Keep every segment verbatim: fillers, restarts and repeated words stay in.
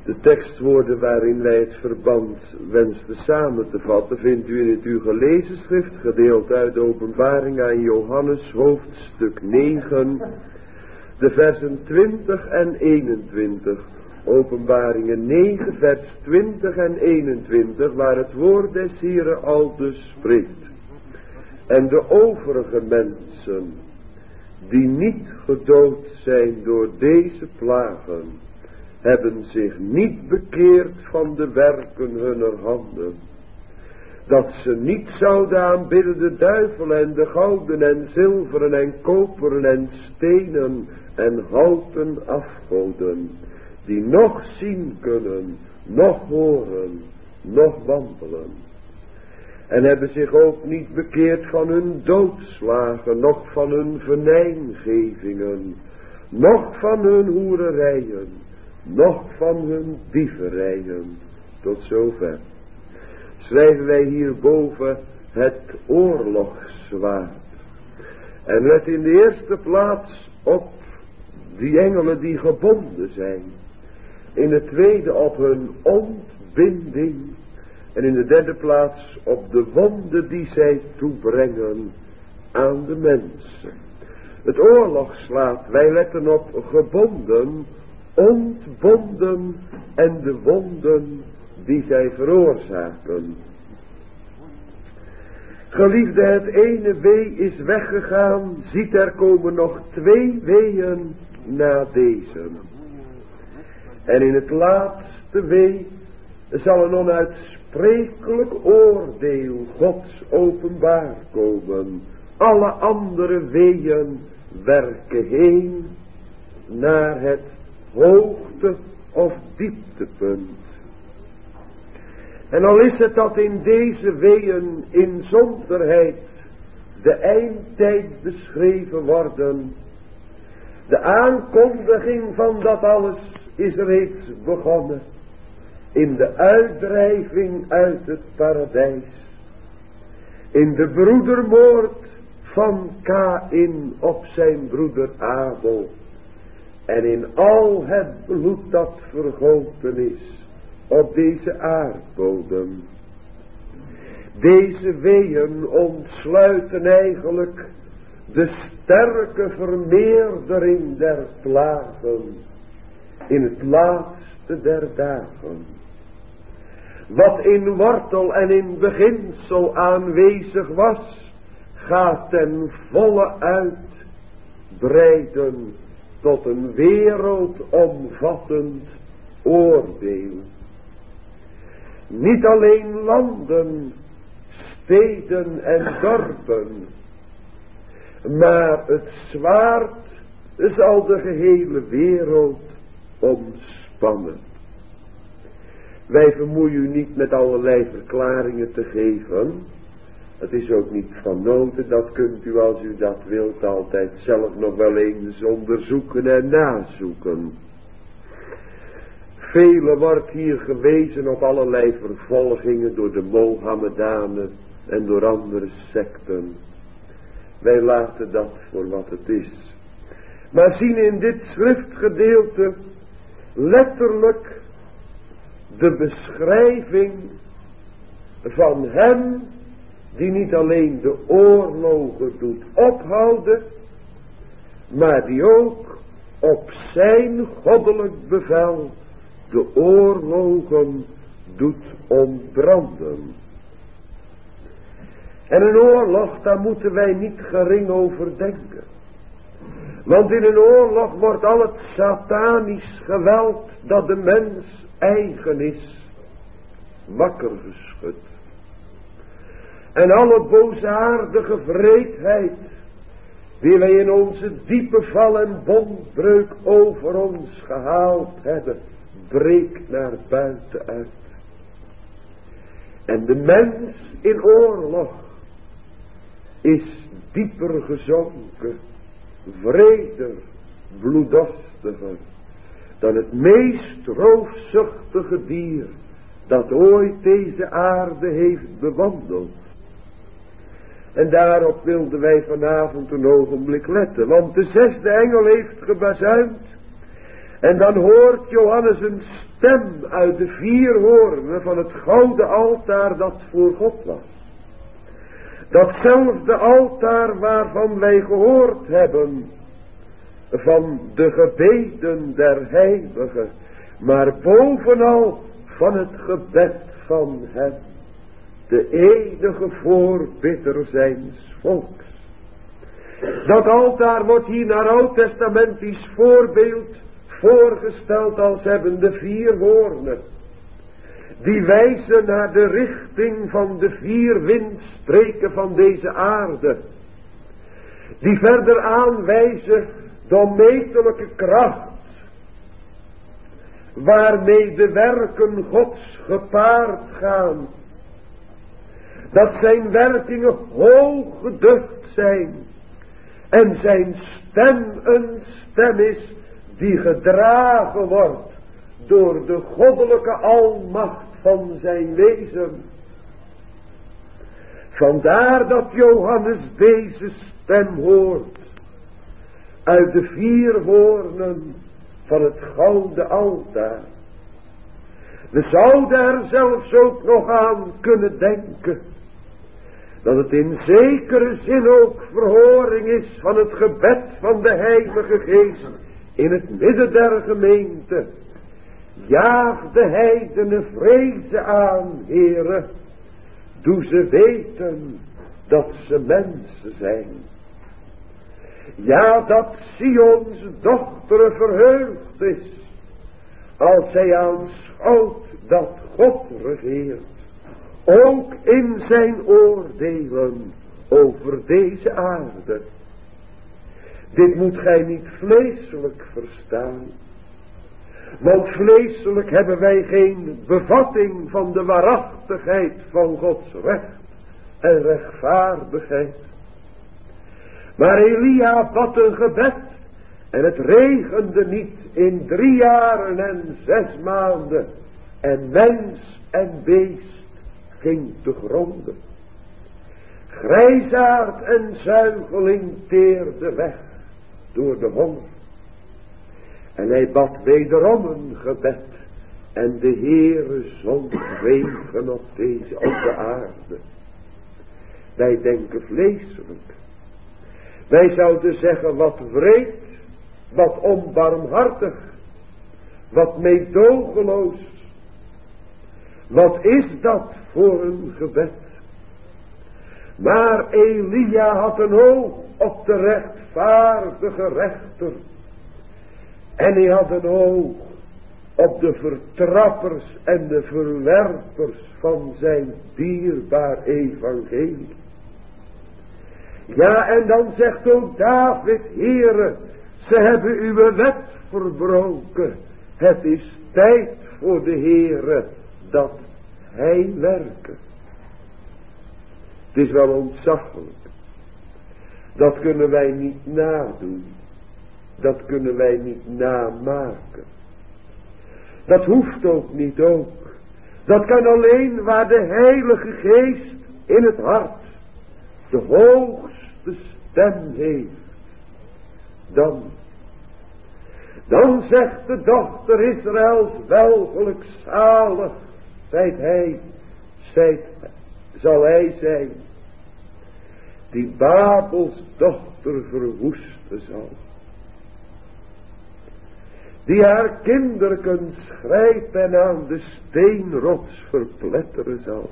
De tekstwoorden waarin wij het verband wensten samen te vatten vindt u in het u gelezen schriftgedeelte uit de Openbaring aan Johannes hoofdstuk negen, de versen twintig en eenentwintig. Openbaringen negen vers twintig en eenentwintig, waar het woord des Heren aldus spreekt. En de overige mensen die niet gedood zijn door deze plagen, hebben zich niet bekeerd van de werken hunner handen, dat ze niet zouden aanbidden de duivel en de gouden en zilveren en koperen en stenen en houten afgoden, die nog zien kunnen, nog horen, nog wandelen. En hebben zich ook niet bekeerd van hun doodslagen, noch van hun venijngevingen, noch van hun hoererijen, noch van hun dieverijen. Tot zover. Schrijven wij hierboven het oorlogszwaard. En let in de eerste plaats op die engelen die gebonden zijn. In de tweede op hun ontbinding. En in de derde plaats op de wonden die zij toebrengen aan de mensen. Het oorlogszwaard, wij letten op gebonden, ontbonden en de wonden die zij veroorzaken. Geliefde, het ene wee is weggegaan, ziet er komen nog twee weeën na deze. En in het laatste wee zal een onuitsprekelijk oordeel Gods openbaar komen. Alle andere weeën werken heen naar het hoogte of dieptepunt. En al is het dat in deze weeën in zonderheid de eindtijd beschreven worden, de aankondiging van dat alles is reeds begonnen in de uitdrijving uit het paradijs, in de broedermoord van Kaïn op zijn broeder Abel en in al het bloed dat vergoten is op deze aardbodem. Deze weeën ontsluiten eigenlijk de sterke vermeerdering der plagen in het laatste der dagen. Wat in wortel en in beginsel aanwezig was, gaat ten volle uitbreiden tot een wereldomvattend oordeel. Niet alleen landen, steden en dorpen, maar het zwaard zal de gehele wereld omspannen. Wij vermoeien u niet met allerlei verklaringen te geven. Het is ook niet van noten, dat kunt u als u dat wilt altijd zelf nog wel eens onderzoeken en nazoeken. Vele wordt hier gewezen op allerlei vervolgingen door de Mohammedanen en door andere secten. Wij laten dat voor wat het is. Maar zien in dit schriftgedeelte letterlijk de beschrijving van hem die niet alleen de oorlogen doet ophouden, maar die ook op zijn goddelijk bevel de oorlogen doet ontbranden. En een oorlog, daar moeten wij niet gering over denken. Want in een oorlog wordt al het satanisch geweld dat de mens eigen is, wakker geschud. En alle boosaardige wreedheid, die wij in onze diepe val en bondbreuk over ons gehaald hebben, breekt naar buiten uit. En de mens in oorlog is dieper gezonken, wreder, bloeddorstiger, dan het meest roofzuchtige dier dat ooit deze aarde heeft bewandeld. En daarop wilden wij vanavond een ogenblik letten, want de zesde engel heeft gebazuind. En dan hoort Johannes een stem uit de vier hoornen van het gouden altaar dat voor God was. Datzelfde altaar waarvan wij gehoord hebben van de gebeden der heiligen, maar bovenal van het gebed van hem, de enige voorbidder zijns volks. Dat altaar wordt hier naar oud-testamentisch voorbeeld voorgesteld als hebben de vier hoornen, die wijzen naar de richting van de vier windstreken van deze aarde, die verder aanwijzen de onmetelijke kracht waarmee de werken Gods gepaard gaan, dat zijn werkingen hoog geducht zijn en zijn stem een stem is die gedragen wordt door de goddelijke almacht van zijn wezen. Vandaar dat Johannes deze stem hoort uit de vier hoornen van het gouden altaar. We zouden er zelfs ook nog aan kunnen denken dat het in zekere zin ook verhoring is van het gebed van de Heilige Geest in het midden der gemeente. Jaag de heidenen vrezen aan, Heere, doe ze weten dat ze mensen zijn. Ja, dat Sions dochter verheugd is, als zij aanschouwt dat God regeert, ook in zijn oordelen over deze aarde. Dit moet gij niet vleeselijk verstaan, want vleeselijk hebben wij geen bevatting van de waarachtigheid van Gods recht en rechtvaardigheid. Maar Elia bad een gebed en het regende niet in drie jaren en zes maanden en mens en beest ging te gronden. Grijsaard en zuigeling teerde weg door de honger. En hij bad wederom een gebed en de Heere zond regen op deze, op de aarde. Wij denken vleeselijk. Wij zouden zeggen wat wreed, wat onbarmhartig, wat meedogenloos. Wat is dat voor een gebed? Maar Elia had een oog op de rechtvaardige rechter. En hij had een oog op de vertrappers en de verwerpers van zijn dierbaar evangelie. Ja, en dan zegt ook David, Heere, ze hebben uw wet verbroken. Het is tijd voor de Heere dat hij werken. Het is wel ontzaglijk. Dat kunnen wij niet nadoen. Dat kunnen wij niet namaken. Dat hoeft ook niet ook. Dat kan alleen waar de Heilige Geest in het hart de hoogste stem heeft. Dan, dan zegt de dochter Israëls welgelijk zalig, zijt hij, zijt, zal hij zijn, die Babels dochter verwoesten zal. Die haar kinderkens grijpen en aan de steenrots verpletteren zal.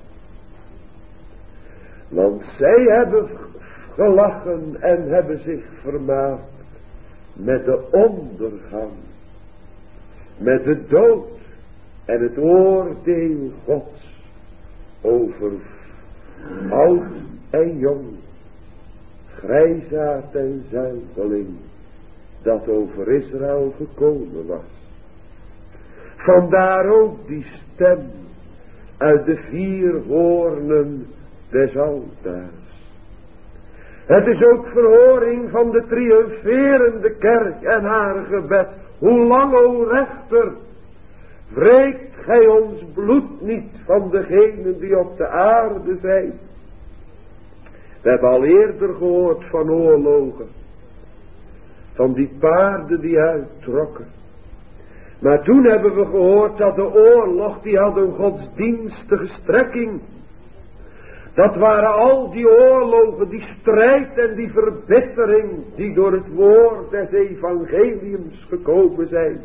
Want zij hebben gelachen en hebben zich vermaakt met de ondergang, met de dood en het oordeel Gods over oud en jong, grijsaard en zuigeling, dat over Israël gekomen was. Vandaar ook die stem uit de vier hoornen des altaars. Het is ook verhoring van de triomferende kerk en haar gebed. Hoe lang, o rechter, wreekt gij ons bloed niet van degenen die op de aarde zijn. We hebben al eerder gehoord van oorlogen, van die paarden die uittrokken. Maar toen hebben we gehoord dat de oorlog, die had een godsdienstige strekking. Dat waren al die oorlogen, die strijd en die verbittering, die door het woord des evangeliums gekomen zijn.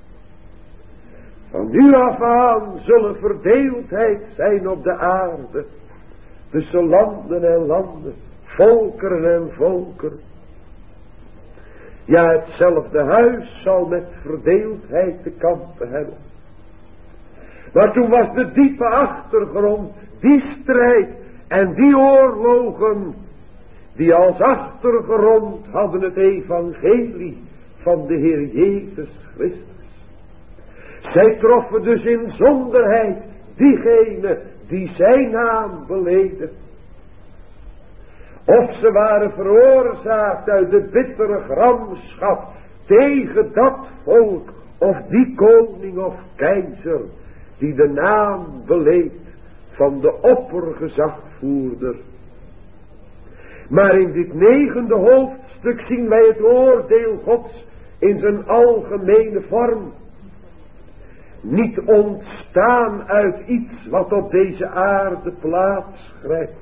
Van nu af aan zullen verdeeldheid zijn op de aarde, tussen landen en landen, volkeren en volkeren. Ja, hetzelfde huis zal met verdeeldheid te kampen hebben. Maar toen was de diepe achtergrond, die strijd en die oorlogen, die als achtergrond hadden het evangelie van de Heer Jezus Christus. Zij troffen dus in zonderheid diegenen die zijn naam beleden. Of ze waren veroorzaakt uit de bittere gramschap tegen dat volk of die koning of keizer die de naam beleed van de oppergezagvoerder. Maar in dit negende hoofdstuk zien wij het oordeel Gods in zijn algemene vorm. Niet ontstaan uit iets wat op deze aarde plaats grijpt.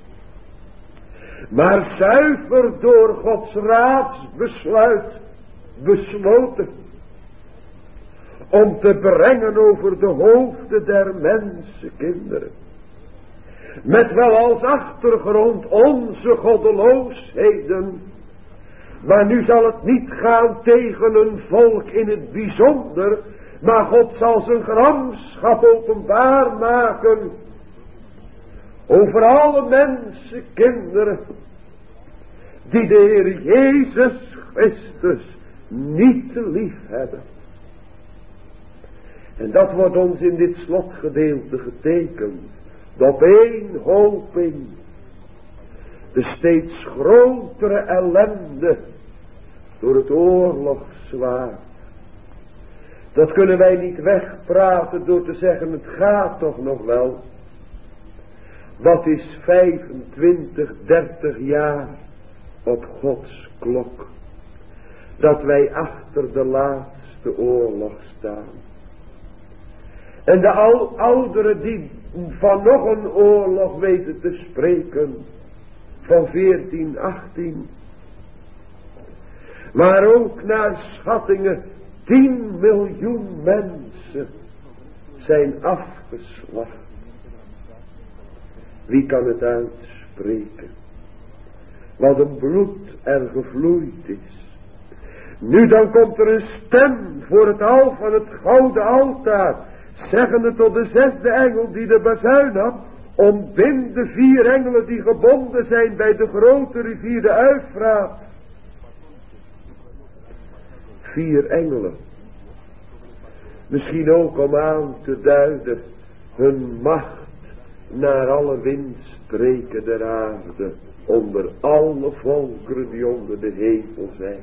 Maar zuiver door Gods raadsbesluit besloten. Om te brengen over de hoofden der mensenkinderen. Met wel als achtergrond onze goddeloosheden. Maar nu zal het niet gaan tegen een volk in het bijzonder. Maar God zal zijn gramschap openbaar maken. Over alle mensenkinderen. Die de Heer Jezus Christus niet lief hebben. En dat wordt ons in dit slotgedeelte getekend. De opeenhoping. De steeds grotere ellende. Door het oorlogszwaard. Dat kunnen wij niet wegpraten door te zeggen het gaat toch nog wel. Wat is vijfentwintig, dertig jaar op Gods klok. Dat wij achter de laatste oorlog staan. En de al ouderen die van nog een oorlog weten te spreken. Van veertien, achttien. Maar ook naar schattingen tien miljoen mensen zijn afgeslacht. Wie kan het uitspreken? Wat een bloed er gevloeid is. Nu dan komt er een stem voor het al van het gouden altaar. Zeggende tot de zesde engel die de bazuin had. Ontbind de vier engelen die gebonden zijn bij de grote rivier de Uifraat. Vier engelen. Misschien ook om aan te duiden hun macht naar alle windstreken der aarde. Onder alle volkeren die onder de hemel zijn.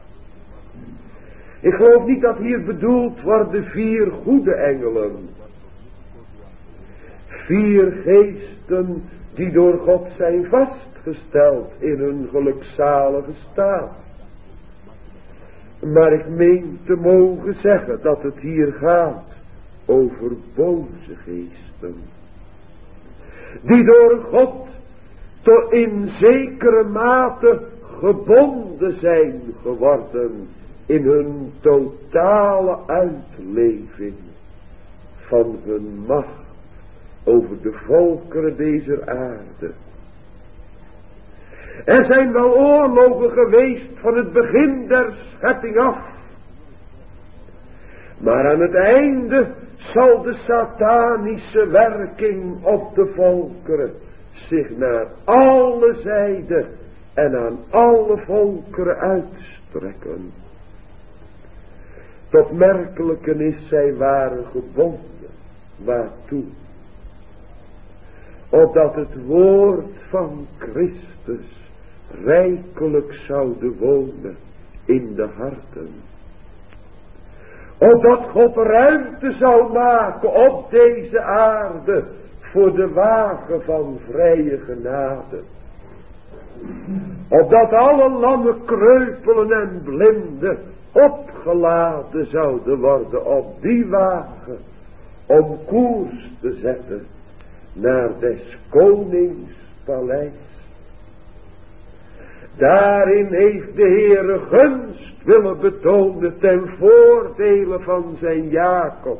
Ik geloof niet dat hier bedoeld worden vier goede engelen. Vier geesten die door God zijn vastgesteld in hun gelukzalige staat. Maar ik meen te mogen zeggen dat het hier gaat over boze geesten. Die door God tot in zekere mate gebonden zijn geworden in hun totale uitleving van hun macht over de volkeren deze aarde. Er zijn wel oorlogen geweest van het begin der schepping af. Maar aan het einde zal de satanische werking op de volkeren zich naar alle zijden en aan alle volkeren uitstrekken. Het opmerkelijke is, zij waren gebonden. Waartoe? Opdat het woord van Christus rijkelijk zouden wonen in de harten. Opdat God ruimte zou maken op deze aarde voor de wagen van vrije genade. Opdat alle lammen, kreupelen en blinden opgeladen zouden worden op die wagen. Om koers te zetten naar des konings paleis. Daarin heeft de Heere gunst willen betonen ten voordele van zijn Jacob.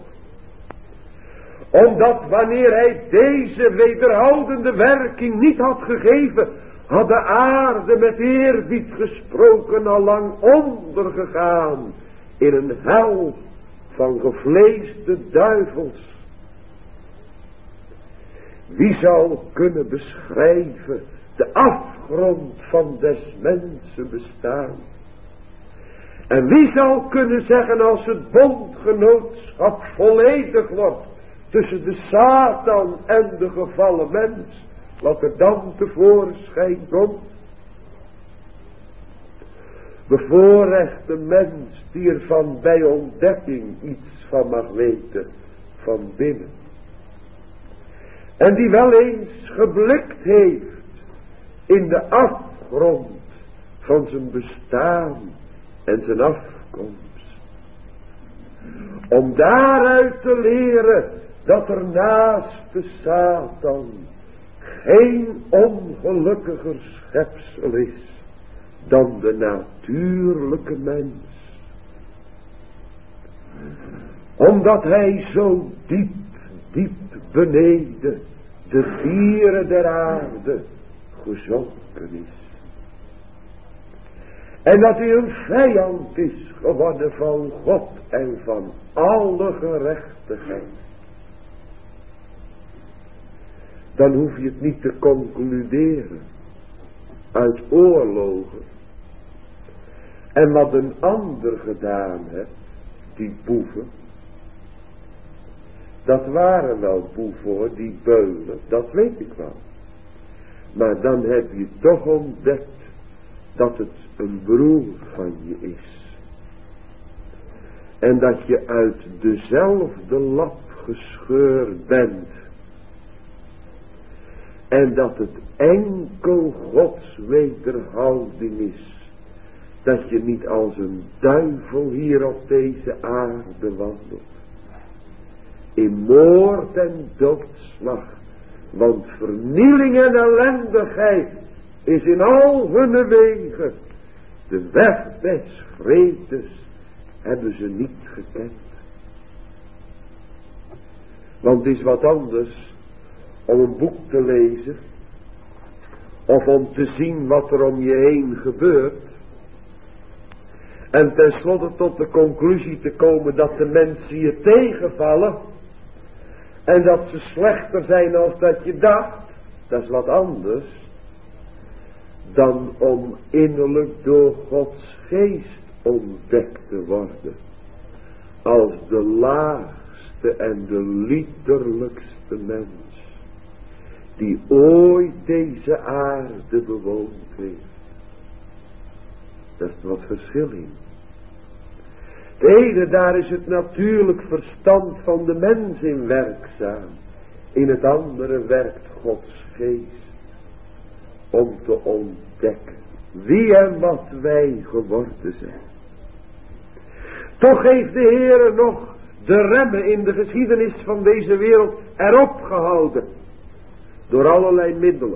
Omdat wanneer hij deze wederhoudende werking niet had gegeven, had de aarde met eerbied gesproken al lang ondergegaan in een hel van gevleesde duivels. Wie zal kunnen beschrijven de afgrond van des mensen bestaan? En wie zal kunnen zeggen als het bondgenootschap volledig wordt tussen de Satan en de gevallen mens, wat er dan tevoorschijn komt? Bevoorrechte mens die er van bij ontdekking iets van mag weten van binnen. En die wel eens geblikt heeft in de afgrond van zijn bestaan en zijn afkomst. Om daaruit te leren dat er naast de Satan geen ongelukkiger schepsel is dan de natuurlijke mens. Omdat hij zo diep, diep beneden de vieren der aarde gezonken is. En dat hij een vijand is geworden van God en van alle gerechtigheid. Dan hoef je het niet te concluderen uit oorlogen. En wat een ander gedaan heeft, die boeven. Dat waren wel boeven hoor, die beulen, dat weet ik wel. Maar dan heb je toch ontdekt dat het een broer van je is. En dat je uit dezelfde lap gescheurd bent. En dat het enkel Gods wederhouding is. Dat je niet als een duivel hier op deze aarde wandelt. In moord en doodslag. Want vernieling en ellendigheid is in al hun wegen. De weg des vredes hebben ze niet gekend. Want het is wat anders om een boek te lezen. Of om te zien wat er om je heen gebeurt. En tenslotte tot de conclusie te komen dat de mensen je tegenvallen. En dat ze slechter zijn als dat je dacht. Dat is wat anders. Dan om innerlijk door Gods geest ontdekt te worden. Als de laagste en de liederlijkste mens. Die ooit deze aarde bewoond heeft. Dat is wat verschil in. Het ene, daar is het natuurlijk verstand van de mens in werkzaam. In het andere werkt Gods geest. Om te ontdekken wie en wat wij geworden zijn. Toch heeft de Heere nog de remmen in de geschiedenis van deze wereld erop gehouden. Door allerlei middelen.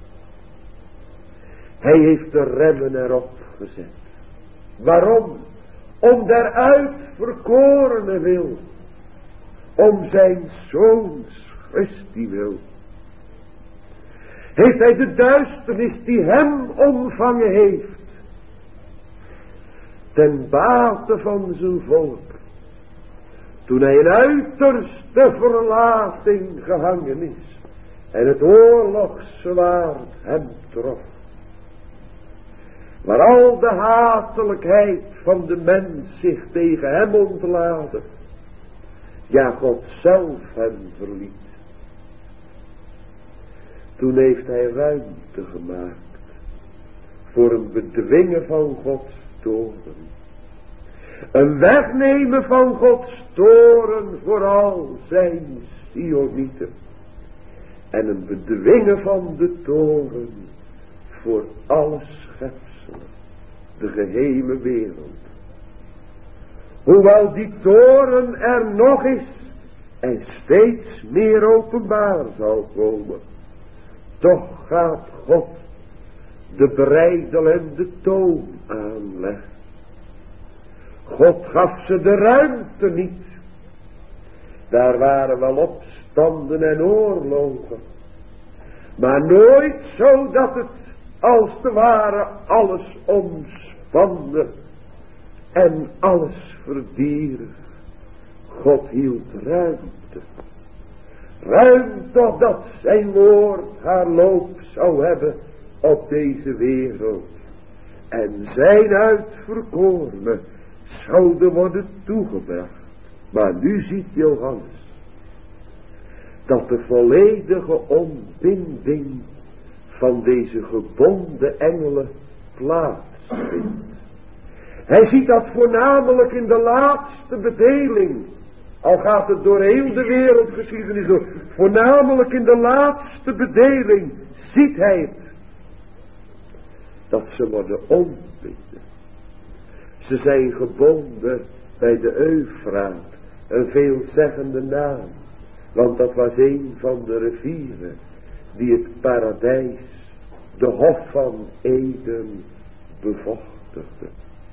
Hij heeft de remmen erop gezet. Waarom? Om der uitverkorene wil. Om zijn zoons Christi wil. Heeft hij de duisternis die hem omvangen heeft. Ten bate van zijn volk. Toen hij in uiterste verlating gehangen is. En het oorlogszwaard hem trof. Waar al de hatelijkheid van de mens zich tegen hem ontlaadde. Ja, God zelf hem verliet. Toen heeft hij ruimte gemaakt. Voor een bedwingen van Gods toren. Een wegnemen van Gods toren voor al zijn Sionieten. En een bedwingen van de toren voor alle schepselen, de gehele wereld. Hoewel die toren er nog is en steeds meer openbaar zal komen, toch gaat God de breidel en de toom aanleggen. God gaf ze de ruimte niet. Daar waren wel opstanden en oorlogen, maar nooit zo dat het als het ware alles omspande en alles verdierf. God hield ruimte. Ruimte opdat zijn woord haar loop zou hebben op deze wereld. En zijn uitverkorenen zouden worden toegebracht. Maar nu ziet Johannes dat de volledige ontbinding van deze gebonden engelen plaatsvindt. Hij ziet dat voornamelijk in de laatste bedeling. Al gaat het door heel de wereldgeschiedenis door. Voornamelijk in de laatste bedeling ziet hij het. Dat ze worden ontbinden. Ze zijn gebonden bij de Eufraat. Een veelzeggende naam. Want dat was een van de rivieren die het paradijs, de hof van Eden, bevochtigde.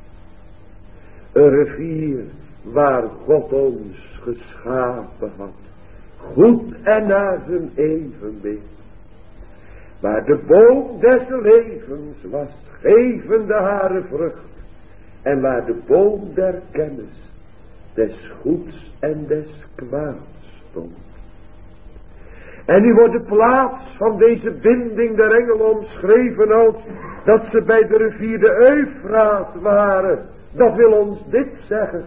Een rivier waar God ons geschapen had. Goed en naar zijn evenbeeld. Waar de boom des levens was, gevende hare vrucht. En waar de boom der kennis des goeds en des kwaads stond. En nu wordt de plaats van deze binding der engelen omschreven als dat ze bij de rivier de Eufraat waren. Dat wil ons dit zeggen.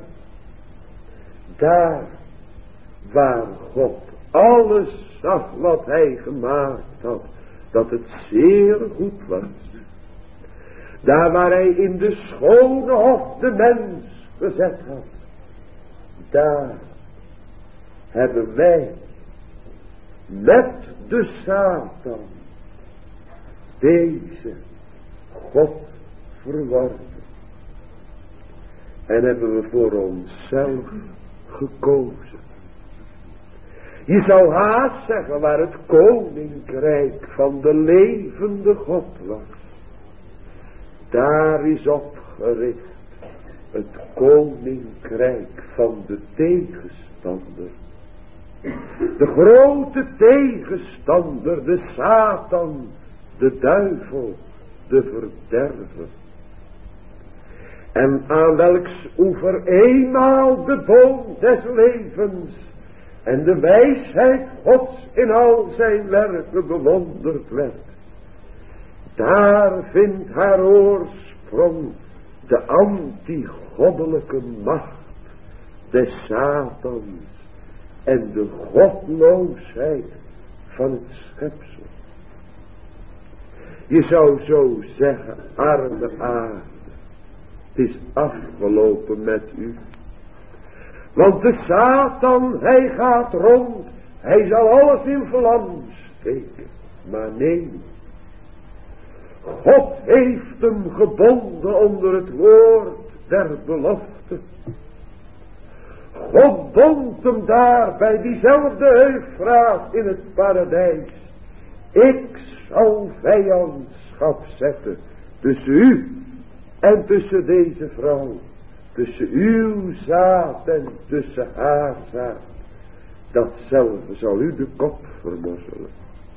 Daar waar God alles zag wat hij gemaakt had, dat het zeer goed was. Daar waar hij in de schone hof de mens gezet had. Daar hebben wij met de Satan deze God verworpen. En hebben we voor onszelf gekozen. Je zou haast zeggen waar het koninkrijk van de levende God was. Daar is opgericht het koninkrijk van de tegenstander. De grote tegenstander, de Satan, de duivel, de verderver. En aan welks oever eenmaal de boom des levens en de wijsheid Gods in al zijn werken bewonderd werd. Daar vindt haar oorsprong de antigoddelijke macht des Satans en de godloosheid van het schepsel. Je zou zo zeggen, arme aarde, het is afgelopen met u. Want de Satan, hij gaat rond, hij zal alles in vlam steken. Maar nee, God heeft hem gebonden onder het woord der belofte. God bond hem daar bij diezelfde Eufraat in het paradijs. Ik zal vijandschap zetten tussen u en tussen deze vrouw. Tussen uw zaad en tussen haar zaad. Datzelfde zal u de kop vermorzelen.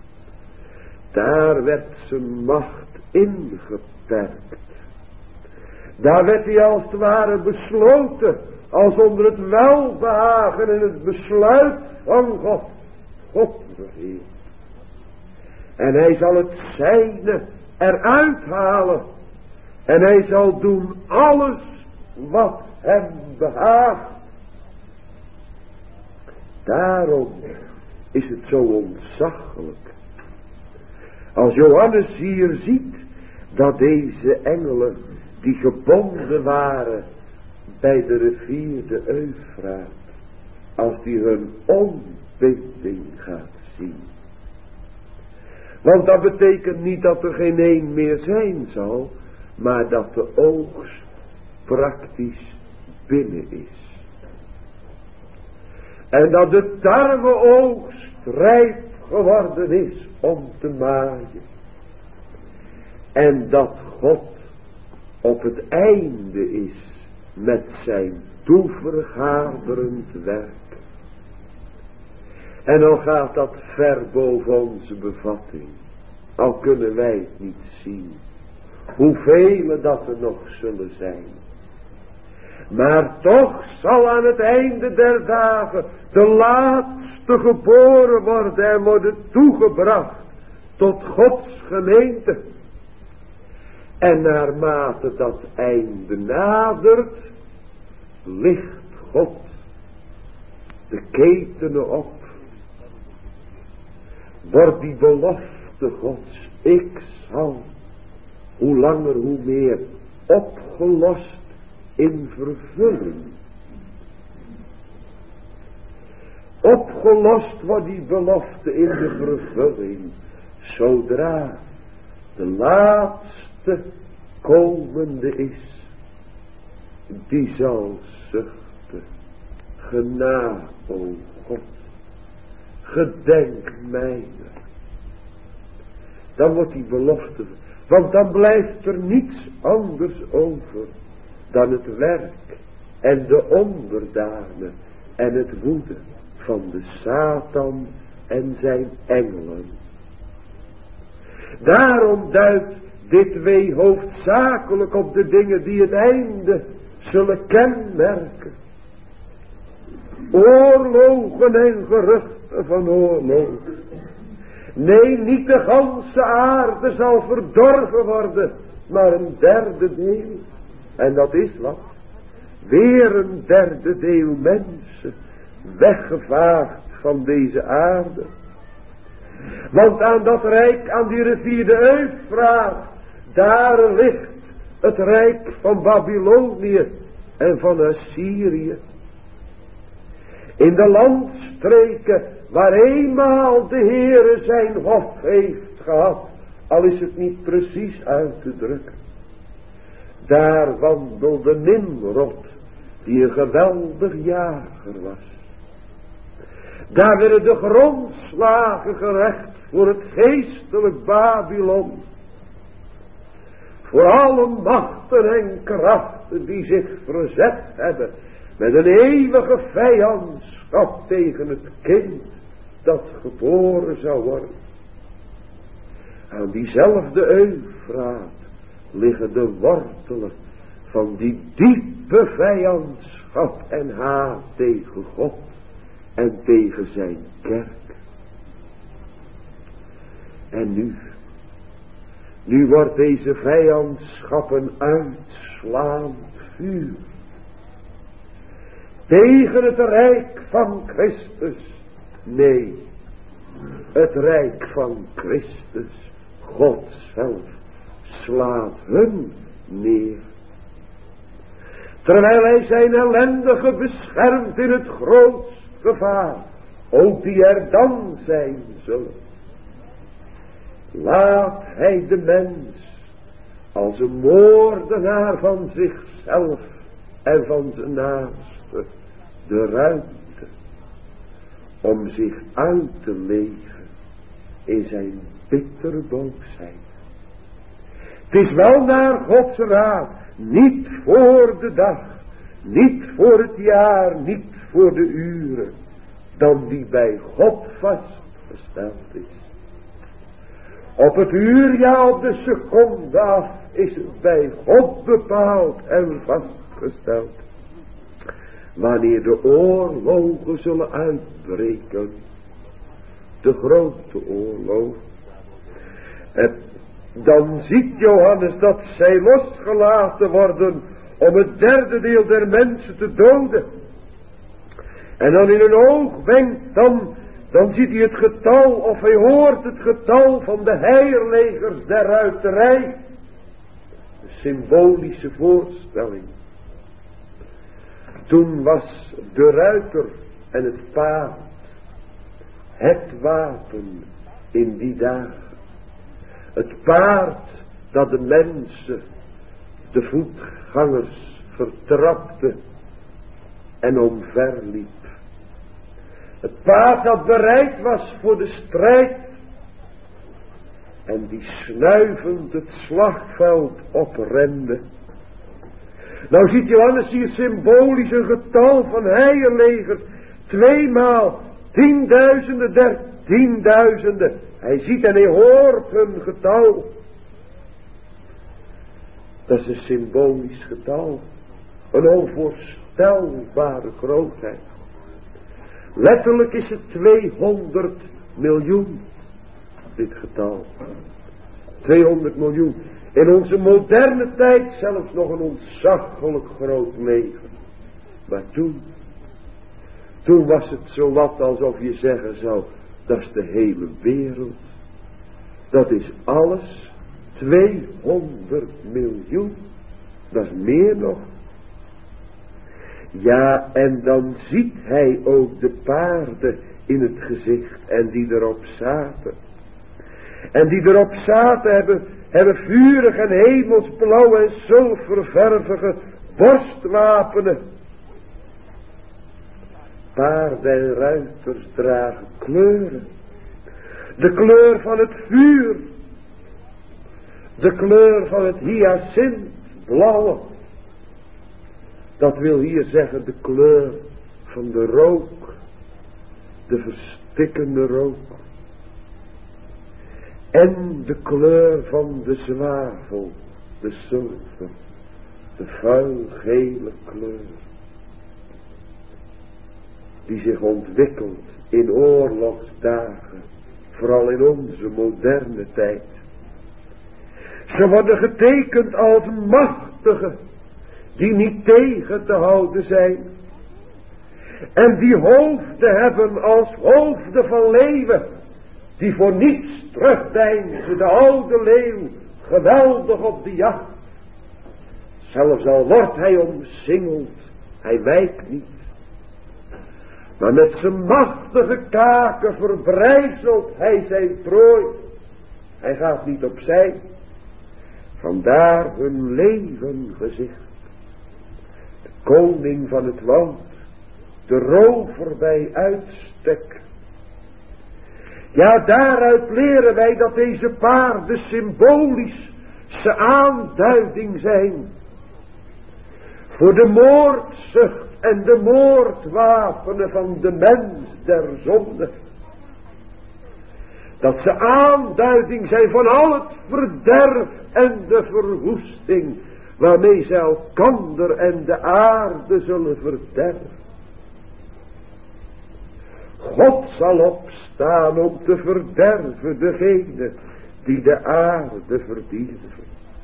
Daar werd zijn macht ingeperkt. Daar werd hij als het ware besloten. Als onder het welbehagen en het besluit van God. God regeert. En hij zal het zijne eruit halen. En hij zal doen alles wat hem behaagt. Daarom is het zo ontzaglijk. Als Johannes hier ziet dat deze engelen die gebonden waren bij de rivier de Eufraat, als die hun ontbinding gaat zien. Want dat betekent niet dat er geen een meer zijn zal, maar dat de oogst praktisch binnen is. En dat de tarweoogst rijp geworden is om te maaien. En dat God op het einde is met zijn toevergaderend werk. En dan gaat dat ver boven onze bevatting. Al kunnen wij het niet zien. Hoeveel dat er nog zullen zijn. Maar toch zal aan het einde der dagen de laatste geboren worden en worden toegebracht tot Gods gemeente. En naarmate dat einde nadert, licht God de ketenen op. Wordt die belofte Gods, ik zal, hoe langer hoe meer, opgelost in vervulling. Opgelost wordt die belofte in de vervulling, zodra de laatste komende is, die zal zuchten, genade, o God, gedenk mij. Dan wordt die belofte, want dan blijft er niets anders over dan het werk en de onderdanen en het woede van de Satan en zijn engelen. Daarom duidt dit wee hoofdzakelijk op de dingen die het einde zullen kenmerken. Oorlogen en geruchten van oorlogen. Nee, niet de ganse aarde zal verdorven worden, maar een derde deel. En dat is wat? Weer een derde deel mensen weggevaagd van deze aarde. Want aan dat rijk, aan die rivier de Eufraat, daar ligt het rijk van Babylonië en van Assyrië. In de landstreken waar eenmaal de Heere zijn hof heeft gehad, al is het niet precies uit te drukken. Daar wandelde Nimrod, die een geweldig jager was. Daar werden de grondslagen gerecht voor het geestelijk Babylon. Voor alle machten en krachten die zich verzet hebben met een eeuwige vijandschap tegen het kind dat geboren zou worden. Aan diezelfde Eufraat liggen de wortelen van die diepe vijandschap en haat tegen God en tegen zijn kerk. En nu, nu wordt deze vijandschap een uitslaand vuur tegen het rijk van Christus. Nee, het rijk van Christus, God zelf, slaat hun neer. Terwijl hij zijn ellendige beschermt in het grootst gevaar, ook die er dan zijn zullen. Laat hij de mens als een moordenaar van zichzelf en van zijn naaste de ruimte om zich uit te leven in zijn bittere boosheid. Het is wel naar Gods raad, niet voor de dag, niet voor het jaar, niet voor de uren, dan die bij God vastgesteld is. Op het uur, ja op de seconde af, is het bij God bepaald en vastgesteld. Wanneer de oorlogen zullen uitbreken, de grote oorlog, en dan ziet Johannes dat zij losgelaten worden om het derde deel der mensen te doden. En dan in een oogwenk, dan, dan ziet hij het getal, of hij hoort het getal van de heirlegers der ruiterij. Een symbolische voorstelling. Toen was de ruiter en het paard het wapen in die dagen. Het paard dat de mensen, de voetgangers, vertrapte en omverliep. Het paard dat bereid was voor de strijd en die snuivend het slagveld oprende. Nou ziet Johannes hier symbolisch een getal van heienlegers. Tweemaal tienduizenden der tienduizenden. Hij ziet en hij hoort hun getal. Dat is een symbolisch getal. Een onvoorstelbare grootheid. Letterlijk is het tweehonderd miljoen. Dit getal. tweehonderd miljoen. In onze moderne tijd zelfs nog een ontzaglijk groot leger. Maar toen. Toen was het zo wat alsof je zeggen zou. Dat is de hele wereld. Dat is alles. tweehonderd miljoen. Dat is meer nog. Ja, en dan ziet hij ook de paarden in het gezicht. En die erop zaten. En die erop zaten hebben, hebben vurig en hemelsblauw en zilververvige borstwapenen. Paarden en ruiters dragen kleuren. De kleur van het vuur. De kleur van het hyacintblauwe. Dat wil hier zeggen de kleur van de rook. De verstikkende rook. En de kleur van de zwavel. De zilver. De vuilgele kleur. Die zich ontwikkelt in oorlogsdagen. Vooral in onze moderne tijd. Ze worden getekend als machtige. Die niet tegen te houden zijn. En die hoofden hebben als hoofden van leeuwen. Die voor niets terugdeinzen. De oude leeuw. Geweldig op de jacht. Zelfs al wordt hij omsingeld. Hij wijkt niet. Maar met zijn machtige kaken verbrijzelt hij zijn prooi. Hij gaat niet opzij. Vandaar hun leeuwengezicht. De koning van het woud. De rover bij uitstek. Ja, daaruit leren wij dat deze paarden symbolisch zijn aanduiding zijn. Voor de moordzucht en de moordwapenen van de mens der zonde. Dat ze aanduiding zijn van al het verderf en de verwoesting. Waarmee zij elkander en de aarde zullen verderven. God zal opstaan om te verderven degene die de aarde verdierven.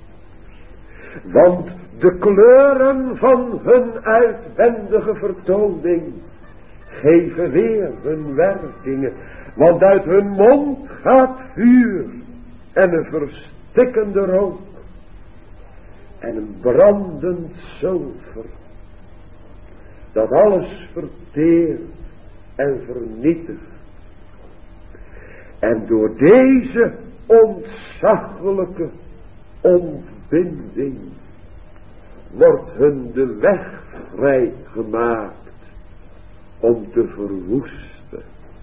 Want de kleuren van hun uitwendige vertoning geven weer hun werkingen. Want uit hun mond gaat vuur en een verstikkende rook en een brandend zilver. Dat alles verteert en vernietigt. En door deze ontzaglijke ontbinding wordt hun de weg vrijgemaakt om te verwoesten.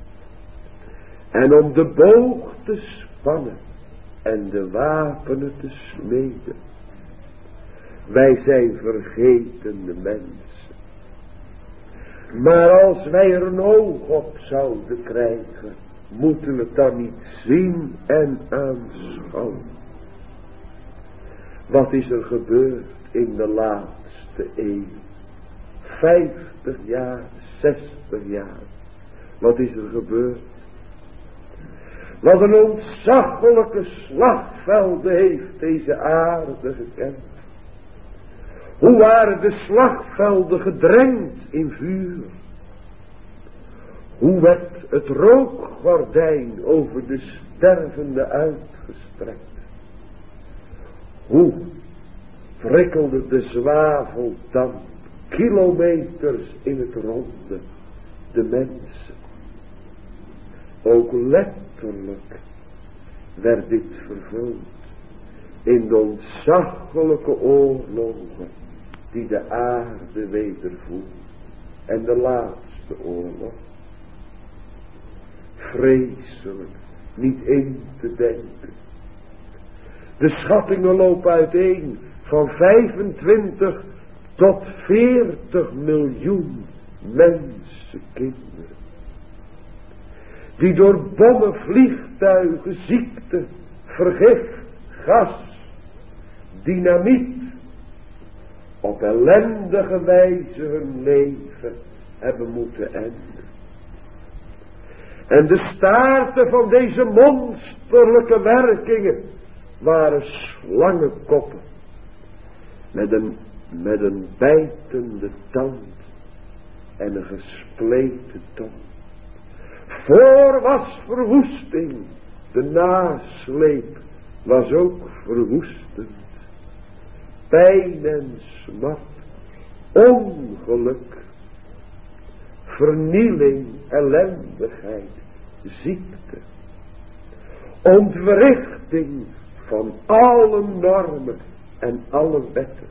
En om de boog te spannen en de wapenen te smeden. Wij zijn vergetende mensen. Maar als wij er een oog op zouden krijgen, moeten we het dan niet zien en aanschouwen. Wat is er gebeurd in de laatste eeuw? Vijftig jaar, zestig jaar. Wat is er gebeurd? Wat een ontzaglijke slagvelden heeft deze aarde gekend. Hoe waren de slagvelden gedrenkt in vuur? Hoe werd het rookgordijn over de stervende uitgestrekt? Hoe prikkelde de zwaveldamp kilometers in het ronde de mensen? Ook letterlijk werd dit vervuld. In de ontzaglijke oorlogen die de aarde wedervoert. En de laatste oorlog. Vreselijk, niet in te denken. De schattingen lopen uiteen van vijfentwintig tot veertig miljoen mensenkinderen. Die door bommen, vliegtuigen, ziekte, vergif, gas, dynamiet op ellendige wijze hun leven hebben moeten enden. En de staarten van deze monsterlijke werkingen waren slangenkoppen met een, met een bijtende tand en een gespleten tong. Voor was verwoesting, de nasleep was ook verwoestend. Pijn en smart, ongeluk, vernieling, ellendigheid, ziekte, ontwrichting van alle normen en alle wetten.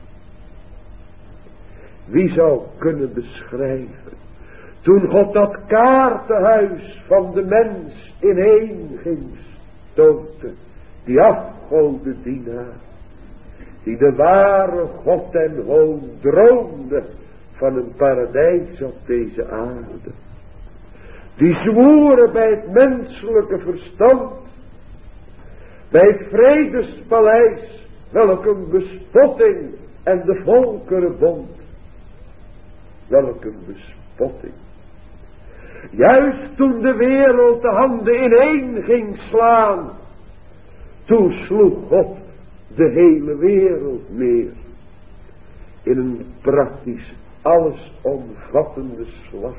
Wie zou kunnen beschrijven, toen God dat kaartenhuis van de mens ineen ging stoten, die afgodendienaar, die de ware God en hoon droomde van een paradijs op deze aarde, die zwoeren bij het menselijke verstand, bij het vredespaleis, welk een bespotting, en de volkerenbond, welk een bespotting. Juist toen de wereld de handen ineen ging slaan, toen sloeg God de hele wereld neer in een praktisch allesomvattende slag.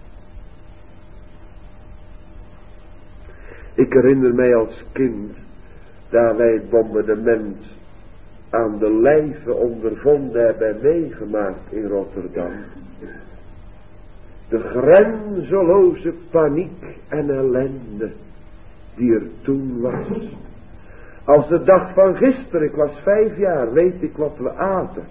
Ik herinner mij als kind, daar wij het bombardement aan de lijve ondervonden hebben meegemaakt in Rotterdam. De grenzeloze paniek en ellende die er toen was. Als de dag van gisteren, ik was vijf jaar, weet ik wat we aten.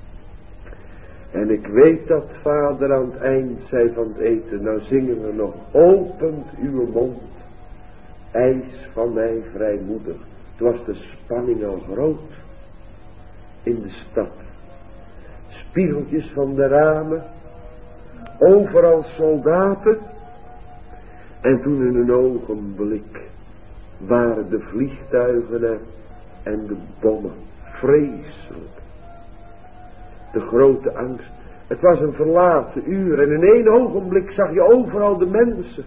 En ik weet dat vader aan het eind zei van het eten, nou zingen we nog, opent uw mond, eis van mij vrijmoedig. Toen was de spanning al groot in de stad. Spiegeltjes van de ramen, overal soldaten. En toen in een ogenblik waren de vliegtuigen er en de bommen. Vreselijk. De grote angst. Het was een verlaten uur en in één ogenblik zag je overal de mensen.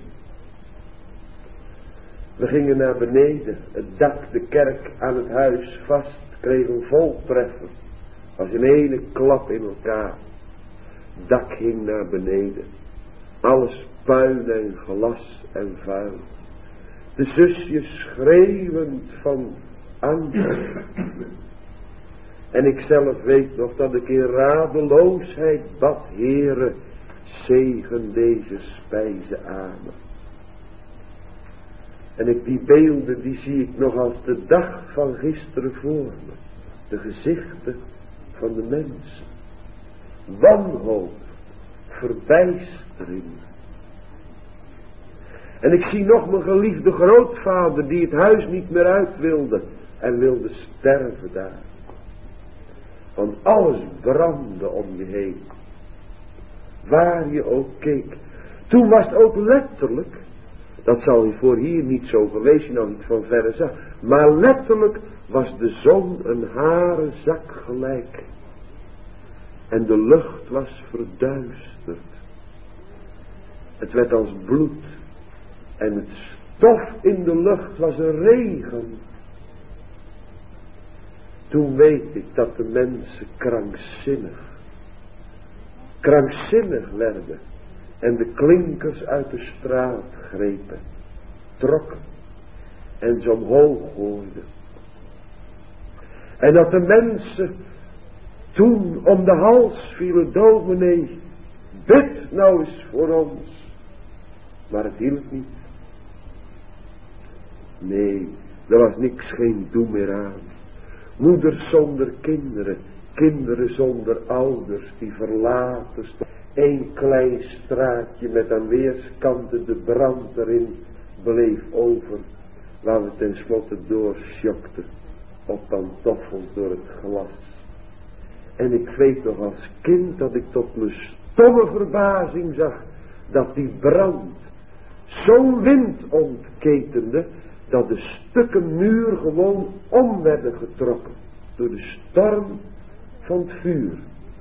We gingen naar beneden. Het dak, de kerk aan het huis vast, kreeg een voltreffer. Als een ene klap in elkaar. Het dak hing naar beneden. Alles puin en glas en vuil. De zusjes schreeuwend van angst. En ik zelf weet nog dat ik in radeloosheid bad, Heere, zegen deze spijze aan. En ik die beelden, die zie ik nog als de dag van gisteren voor me. De gezichten van de mensen. Wanhoop, verbijstering. En ik zie nog mijn geliefde grootvader die het huis niet meer uit wilde en wilde sterven daar. Want alles brandde om je heen. Waar je ook keek. Toen was het ook letterlijk, dat zal je voor hier niet zo geweest zijn, nou niet van verre zag, maar letterlijk was de zon een harenzak gelijk. En de lucht was verduisterd. Het werd als bloed. En het stof in de lucht was een regen. Toen weet ik dat de mensen krankzinnig, krankzinnig werden. En de klinkers uit de straat grepen, trokken en ze omhoog gooiden. En dat de mensen toen om de hals vielen, dominee, bid nou eens voor ons. Maar het hielp niet. Nee, Er was niks, geen doel meer aan. Moeders zonder kinderen, kinderen zonder ouders, die verlaten stonden. Eén klein straatje met aan weerskanten de brand erin bleef over, waar we tenslotte doorsjokten op pantoffels door het glas. En ik weet nog als kind dat ik tot mijn stomme verbazing zag dat die brand zo'n wind ontketende, dat de stukken muur gewoon om werden getrokken door de storm van het vuur.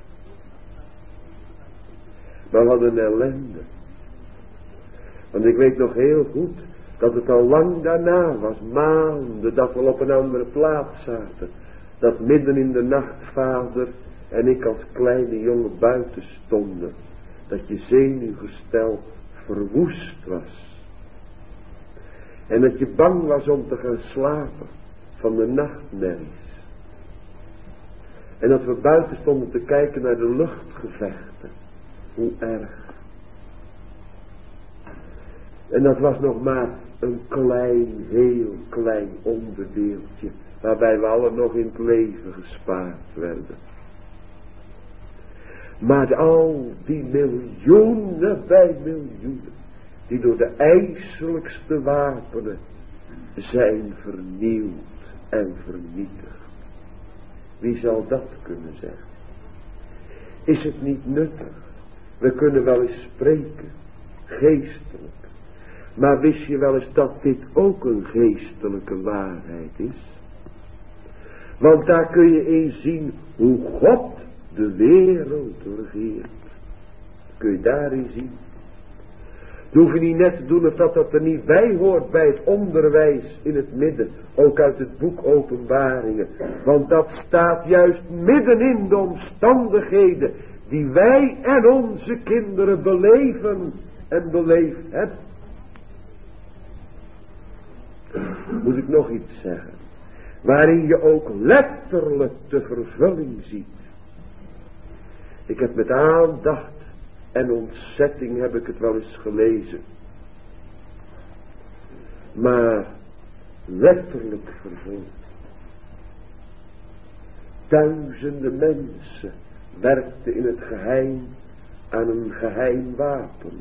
Maar wat een ellende. Want ik weet nog heel goed dat het al lang daarna was, maanden, dat we op een andere plaats zaten. Dat midden in de nacht vader en ik als kleine jongen buiten stonden. Dat je zenuwgestel verwoest was. En dat je bang was om te gaan slapen van de nachtmerries. En dat we buiten stonden te kijken naar de luchtgevechten. Hoe erg. En dat was nog maar een klein, heel klein onderdeeltje, waarbij we allen nog in het leven gespaard werden. Maar al die miljoenen bij miljoenen, die door de ijselijkste wapenen zijn vernield en vernietigd. Wie zal dat kunnen zeggen? Is het niet nuttig? We kunnen wel eens spreken, geestelijk. Maar wist je wel eens dat dit ook een geestelijke waarheid is? Want daar kun je eens zien hoe God de wereld regeert. Kun je daarin zien. Dan hoef je niet net te doen of dat dat er niet bij hoort bij het onderwijs in het midden. Ook uit het boek Openbaringen. Want dat staat juist midden in de omstandigheden die wij en onze kinderen beleven en beleefd hebben. Moet ik nog iets zeggen. Waarin je ook letterlijk de vervulling ziet. Ik heb met aandacht en ontzetting heb ik het wel eens gelezen. Maar letterlijk vervuld. Duizenden mensen werkten in het geheim aan een geheim wapen.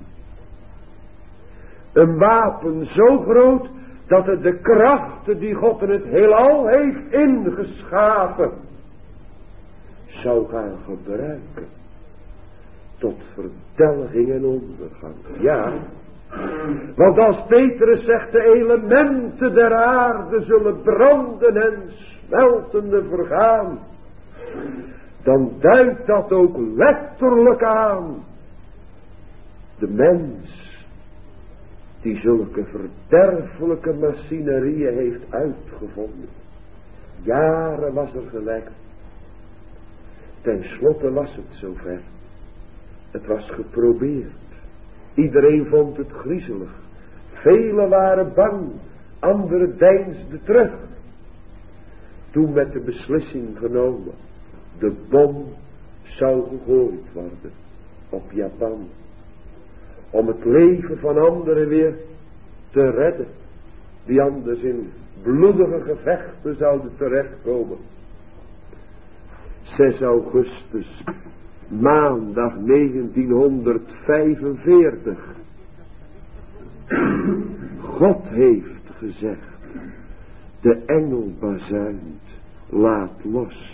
Een wapen zo groot dat het de krachten die God in het heelal heeft ingeschapen zou gaan gebruiken tot verdelging en ondergang. Ja, want als Petrus zegt de elementen der aarde zullen branden en smeltende vergaan, dan duidt dat ook letterlijk aan de mens die zulke verderfelijke machinerieën heeft uitgevonden. Jaren was er gewerkt. Ten slotte was het zover. Het was geprobeerd. Iedereen vond het griezelig. Velen waren bang. Anderen deinsden terug. Toen werd de beslissing genomen. De bom zou gegooid worden op Japan. Om het leven van anderen weer te redden. Die anders in bloedige gevechten zouden terechtkomen. zes augustus, maandag negentienhonderdvijfenveertig. God heeft gezegd, de engel bazuint, laat los.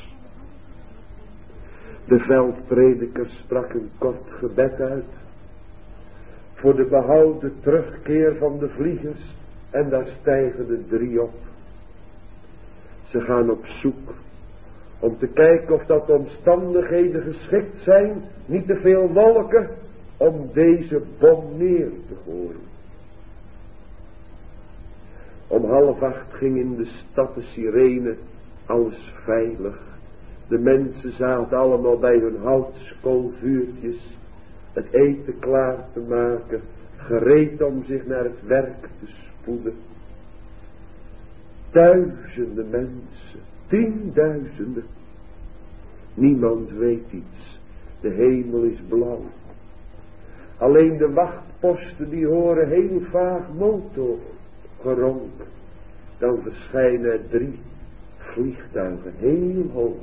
De veldprediker sprak een kort gebed uit. Voor de behouden terugkeer van de vliegers. En daar stijgen de drie op. Ze gaan op zoek. Om te kijken of dat de omstandigheden geschikt zijn. Niet te veel wolken. Om deze bom neer te gooien. Om half acht ging in de stad de sirene. Alles veilig. De mensen zaten allemaal bij hun houtskoolvuurtjes. Het eten klaar te maken. Gereed om zich naar het werk te spoeden. Duizenden mensen. Tienduizenden. Niemand weet iets. De hemel is blauw. Alleen de wachtposten die horen heel vaag motorgeronk. dan verschijnen er drie vliegtuigen heel hoog.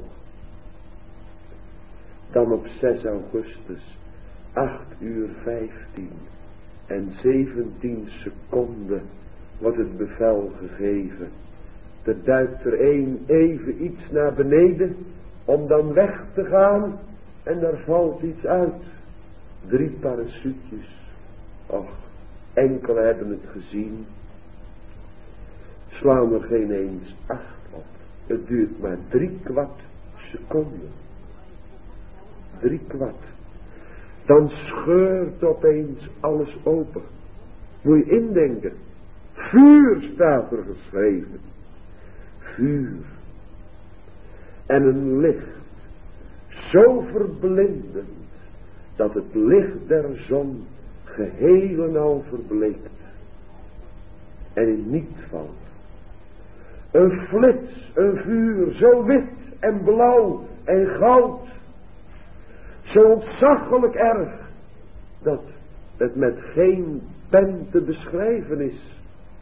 Dan op zes augustus, acht uur vijftien en zeventien seconden wordt het bevel gegeven. Er duikt er één even iets naar beneden om dan weg te gaan en daar valt iets uit. Drie parachutes. Och, enkele hebben het gezien. Slaan er geen eens acht op. Het duurt maar drie kwart seconden. Drie kwart. Dan scheurt opeens alles open. Moet je indenken. Vuur staat er geschreven. Vuur. En een licht. Zo verblindend. Dat het licht der zon geheel en al verbleekt. En in niet valt. Een flits, een vuur, zo wit en blauw en goud. Zo ontzaglijk erg. Dat het met geen pen te beschrijven is.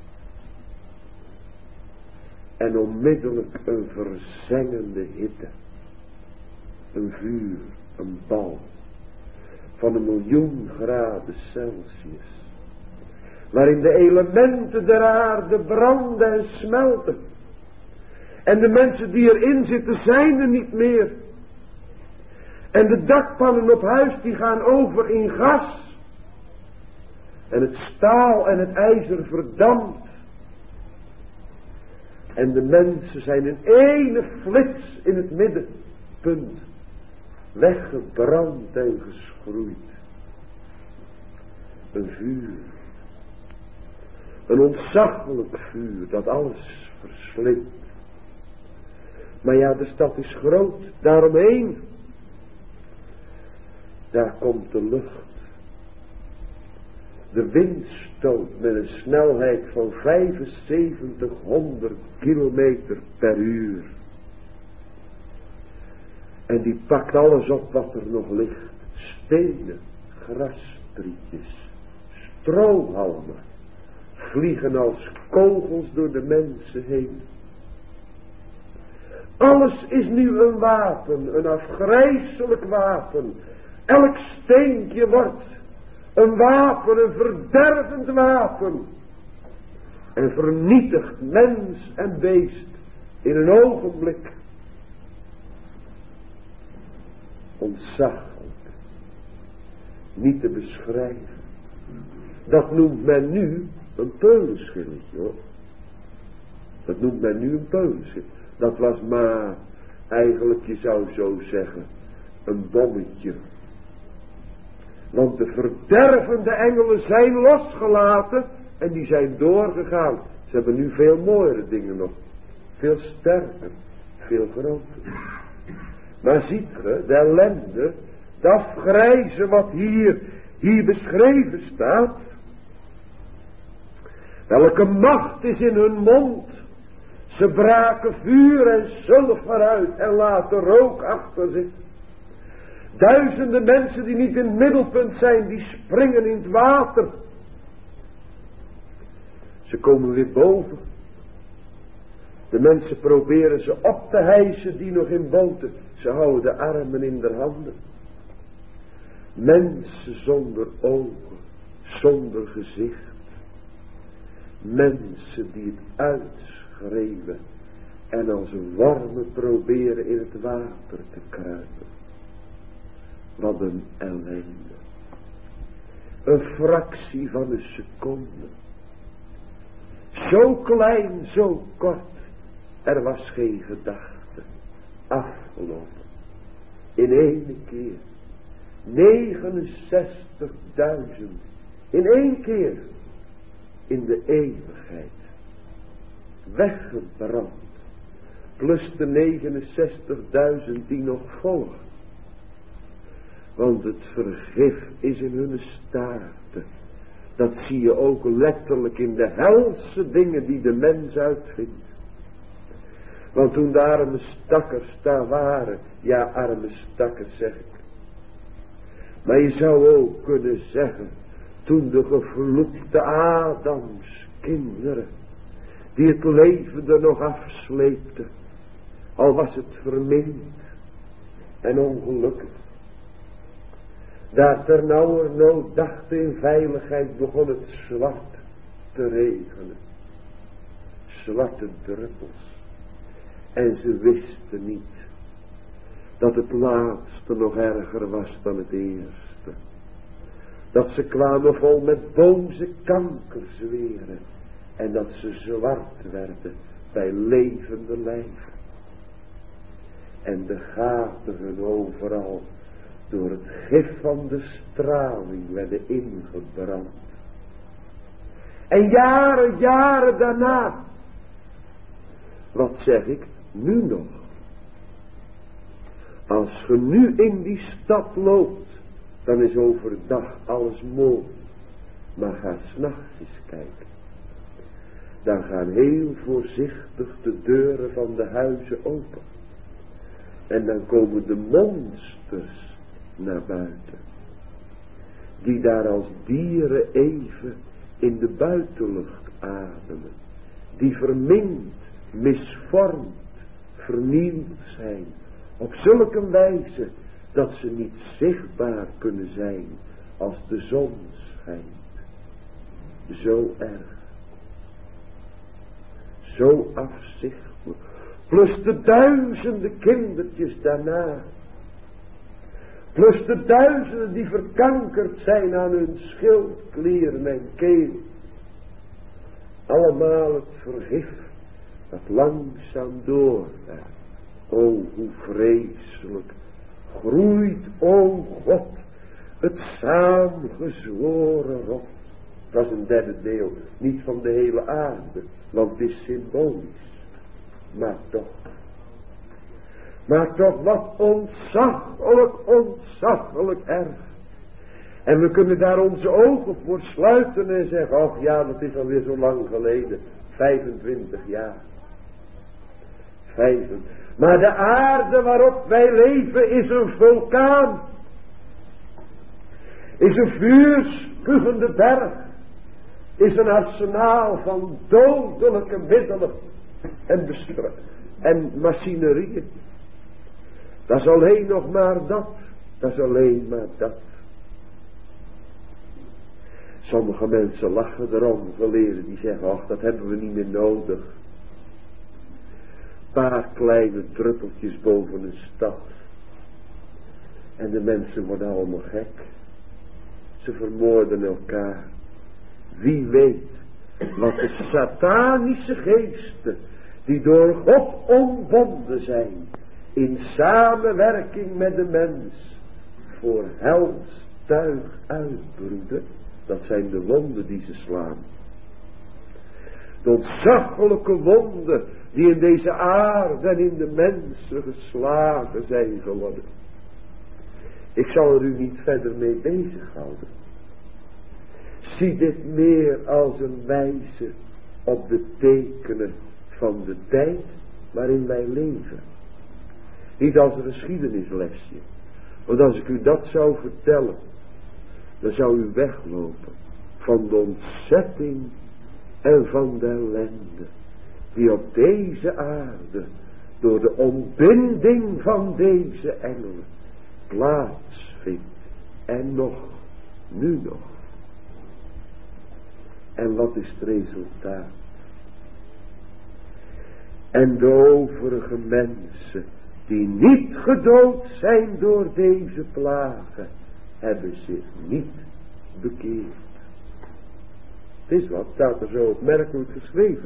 En onmiddellijk een verzengende hitte. Een vuur, een bal. Van een miljoen graden Celsius. Waarin de elementen der aarde branden en smelten. En de mensen die erin zitten zijn er niet meer. En de dakpannen op huis die gaan over in gas. En het staal en het ijzer verdampt. En de mensen zijn in ene flits in het middenpunt. Weggebrand en geschroeid. Een vuur. Een ontzaglijk vuur dat alles verslindt. Maar ja, de stad is groot. Daaromheen. Daar komt de lucht. De wind stoot met een snelheid van vijfenzeventighonderd kilometer per uur. En die pakt alles op wat er nog ligt. Stenen, grasprietjes, strohalmen. Vliegen als kogels door de mensen heen. Alles is nu een wapen, een afgrijselijk wapen. Elk steentje wordt een wapen, een verdervend wapen. En vernietigt mens en beest in een ogenblik. Ontzaglijk. Niet te beschrijven. Dat noemt men nu een peulenschilletje, hoor. Dat noemt men nu een peulenschilletje. Dat was maar, eigenlijk je zou zo zeggen, een bommetje. Want de verdervende engelen zijn losgelaten en die zijn doorgegaan. Ze hebben nu veel mooiere dingen nog. Veel sterker, veel groter. Maar ziet ge, de ellende, de afgrijze wat hier, hier beschreven staat. Welke macht is in hun mond. Ze braken vuur en sulfer uit en laten rook achter zich. Duizenden mensen die niet in het middelpunt zijn, die springen in het water. Ze komen weer boven. De mensen proberen ze op te hijsen die nog in boten. Ze houden de armen in de handen. Mensen zonder ogen, zonder gezicht. Mensen die het uitschreeuwen en als wormen proberen in het water te kruipen. Wat een ellende. Een fractie van een seconde. Zo klein, zo kort. Er was geen gedachte. Afgelopen. In één keer. negenenzestigduizend. In één keer. In de eeuwigheid. Weggebrand. Plus de negenenzestigduizend die nog volgen. Want het vergif is in hun staarten. Dat zie je ook letterlijk in de helse dingen die de mens uitvindt. Want toen de arme stakkers daar waren. Ja, arme stakkers zeg ik. Maar je zou ook kunnen zeggen. Toen de gevloekte Adams kinderen. die het leven er nog afsleepte, al was het verminkt en ongelukkig. Daar ternauwernood dachten in veiligheid begon het zwart te regenen. Zwarte druppels. En ze wisten niet dat het laatste nog erger was dan het eerste. Dat ze kwamen vol met boze kankerzweren. En dat ze zwart werden bij levende lijven. En de gaten hun overal door het gif van de straling werden ingebrand. En jaren, jaren daarna, wat zeg ik, nu nog. Als je nu in die stad loopt, dan is overdag alles mooi. Maar ga 's nachts eens kijken. Dan gaan heel voorzichtig de deuren van de huizen open. En dan komen de monsters naar buiten. Die daar als dieren even in de buitenlucht ademen. Die verminkt, misvormd, vernield zijn. Op zulke wijze dat ze niet zichtbaar kunnen zijn als de zon schijnt. Zo erg. Zo afzichtelijk. Plus de duizenden kindertjes daarna. Plus de duizenden die verkankerd zijn aan hun schildklieren en keel. Allemaal het vergif dat langzaam doorwerkt. O, hoe vreselijk groeit, o God, het saamgezworen rot. Dat is een derde deel, niet van de hele aarde, want het is symbolisch. Maar toch, maar toch wat ontzaglijk, ontzaglijk erg. En we kunnen daar onze ogen voor sluiten en zeggen, ach ja, dat is alweer zo lang geleden, vijfentwintig jaar. vijfentwintig. Maar de aarde waarop wij leven is een vulkaan. Is een vuurspugende berg. Is een arsenaal van dodelijke middelen en, en machinerieën. Dat is alleen nog maar dat. Dat is alleen maar dat. Sommige mensen lachen erom, geleerden die zeggen, ach, dat hebben we niet meer nodig. Een paar kleine druppeltjes boven een stad. En de mensen worden allemaal gek. Ze vermoorden elkaar. Wie weet wat de satanische geesten, die door God ontbonden zijn, in samenwerking met de mens, voor hels tuig uitbroeden. Dat zijn de wonden die ze slaan. De ontzaglijke wonden die in deze aarde en in de mensen geslagen zijn geworden. Ik zal er u niet verder mee bezighouden. Zie dit meer als een wijze op de tekenen van de tijd waarin wij leven. Niet als een geschiedenislesje. Want als ik u dat zou vertellen, dan zou u weglopen van de ontzetting en van de ellende die op deze aarde door de ontbinding van deze engelen plaatsvindt. En nog, nu nog. En wat is het resultaat? En de overige mensen die niet gedood zijn door deze plagen, hebben zich niet bekeerd. Het is wat, staat er zo opmerkelijk geschreven.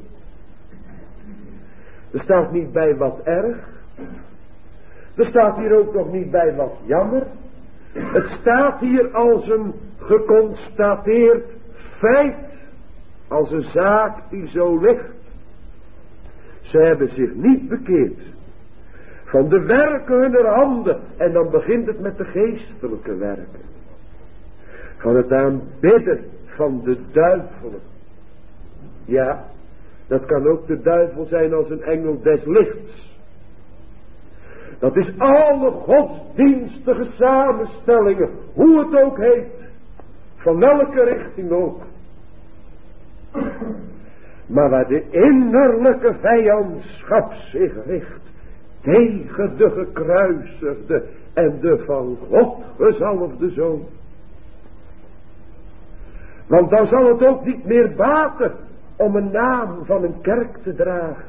Er staat niet bij wat erg. Er staat hier ook nog niet bij wat jammer. Het staat hier als een geconstateerd feit. Als een zaak die zo ligt. Ze hebben zich niet bekeerd. Van de werken hunner handen. En dan begint het met de geestelijke werken. Van het aanbidden van de duivelen. Ja, dat kan ook de duivel zijn als een engel des lichts. Dat is alle godsdienstige samenstellingen, hoe het ook heet, van welke richting ook. Maar waar de innerlijke vijandschap zich richt tegen de gekruisigde en de van God gezalfde Zoon. Want dan zal het ook niet meer baten om een naam van een kerk te dragen.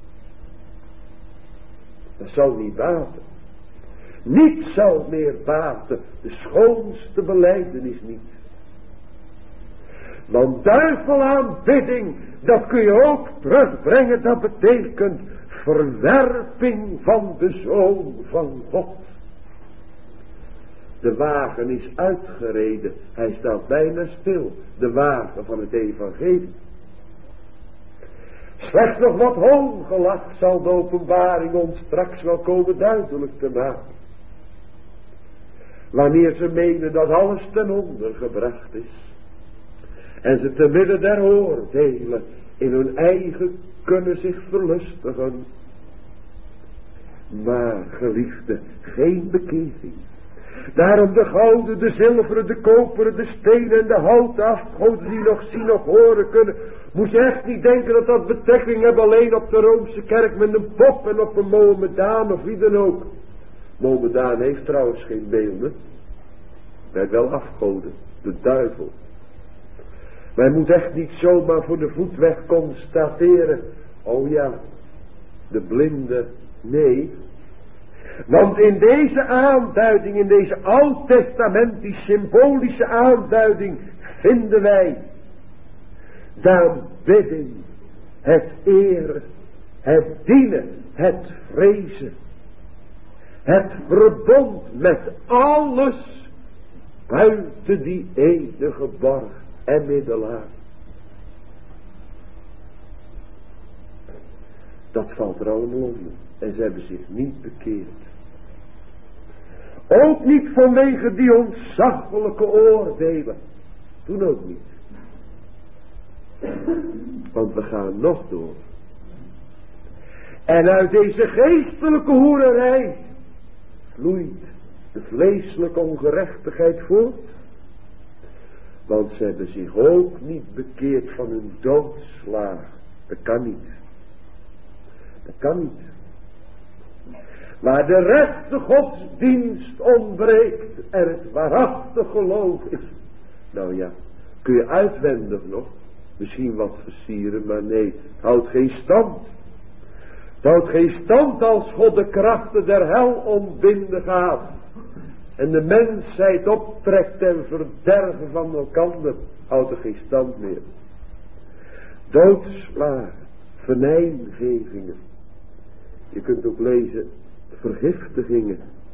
Dat zal niet baten. Niet zal meer baten, de schoonste belijdenis niet. Want duivelaanbidding, dat kun je ook terugbrengen, dat betekent verwerping van de Zoon van God. De wagen is uitgereden, hij staat bijna stil, de wagen van het evangelie. Slechts nog wat hoongelach zal de openbaring ons straks wel komen duidelijk te maken. Wanneer ze menen dat alles ten onder gebracht is. En ze te midden der oordelen in hun eigen kunnen zich verlustigen. Maar geliefde, geen bekering. Daarom de gouden, de zilveren, de koperen, de stenen en de houten afgoden die nog zien of horen kunnen. Moet je echt niet denken dat dat betrekking hebben alleen op de Roomse kerk met een pop en op een Mohammedaan of wie dan ook. Mohammedaan heeft trouwens geen beelden. Hij heeft wel afgoden, de duivel. Maar hij moet echt niet zomaar voor de voet weg constateren. Oh ja, de blinde, nee. Want in deze aanduiding, in deze oud-testamentische symbolische aanduiding, vinden wij de aanbidding, het eren, het dienen, het vrezen, het verbond met alles buiten die enige borg en middelaar. Dat valt er allemaal onder. En ze hebben zich niet bekeerd. Ook niet vanwege die ontzaglijke oordelen. Toen ook niet. Want we gaan nog door. En uit deze geestelijke hoererij vloeit de vleeselijke ongerechtigheid voort. Want ze hebben zich ook niet bekeerd van hun doodslaag. Dat kan niet. Dat kan niet. Waar de rechte godsdienst ontbreekt en het waarachtig geloof is. Nou ja, kun je uitwendig nog misschien wat versieren, maar nee, het houdt geen stand. Het houdt geen stand als God de krachten der hel ontbinden gaat. En de mensheid optrekt ten verderven van elkander, houdt er geen stand meer. Doodslagen, venijngevingen. Je kunt ook lezen, vergiftigingen.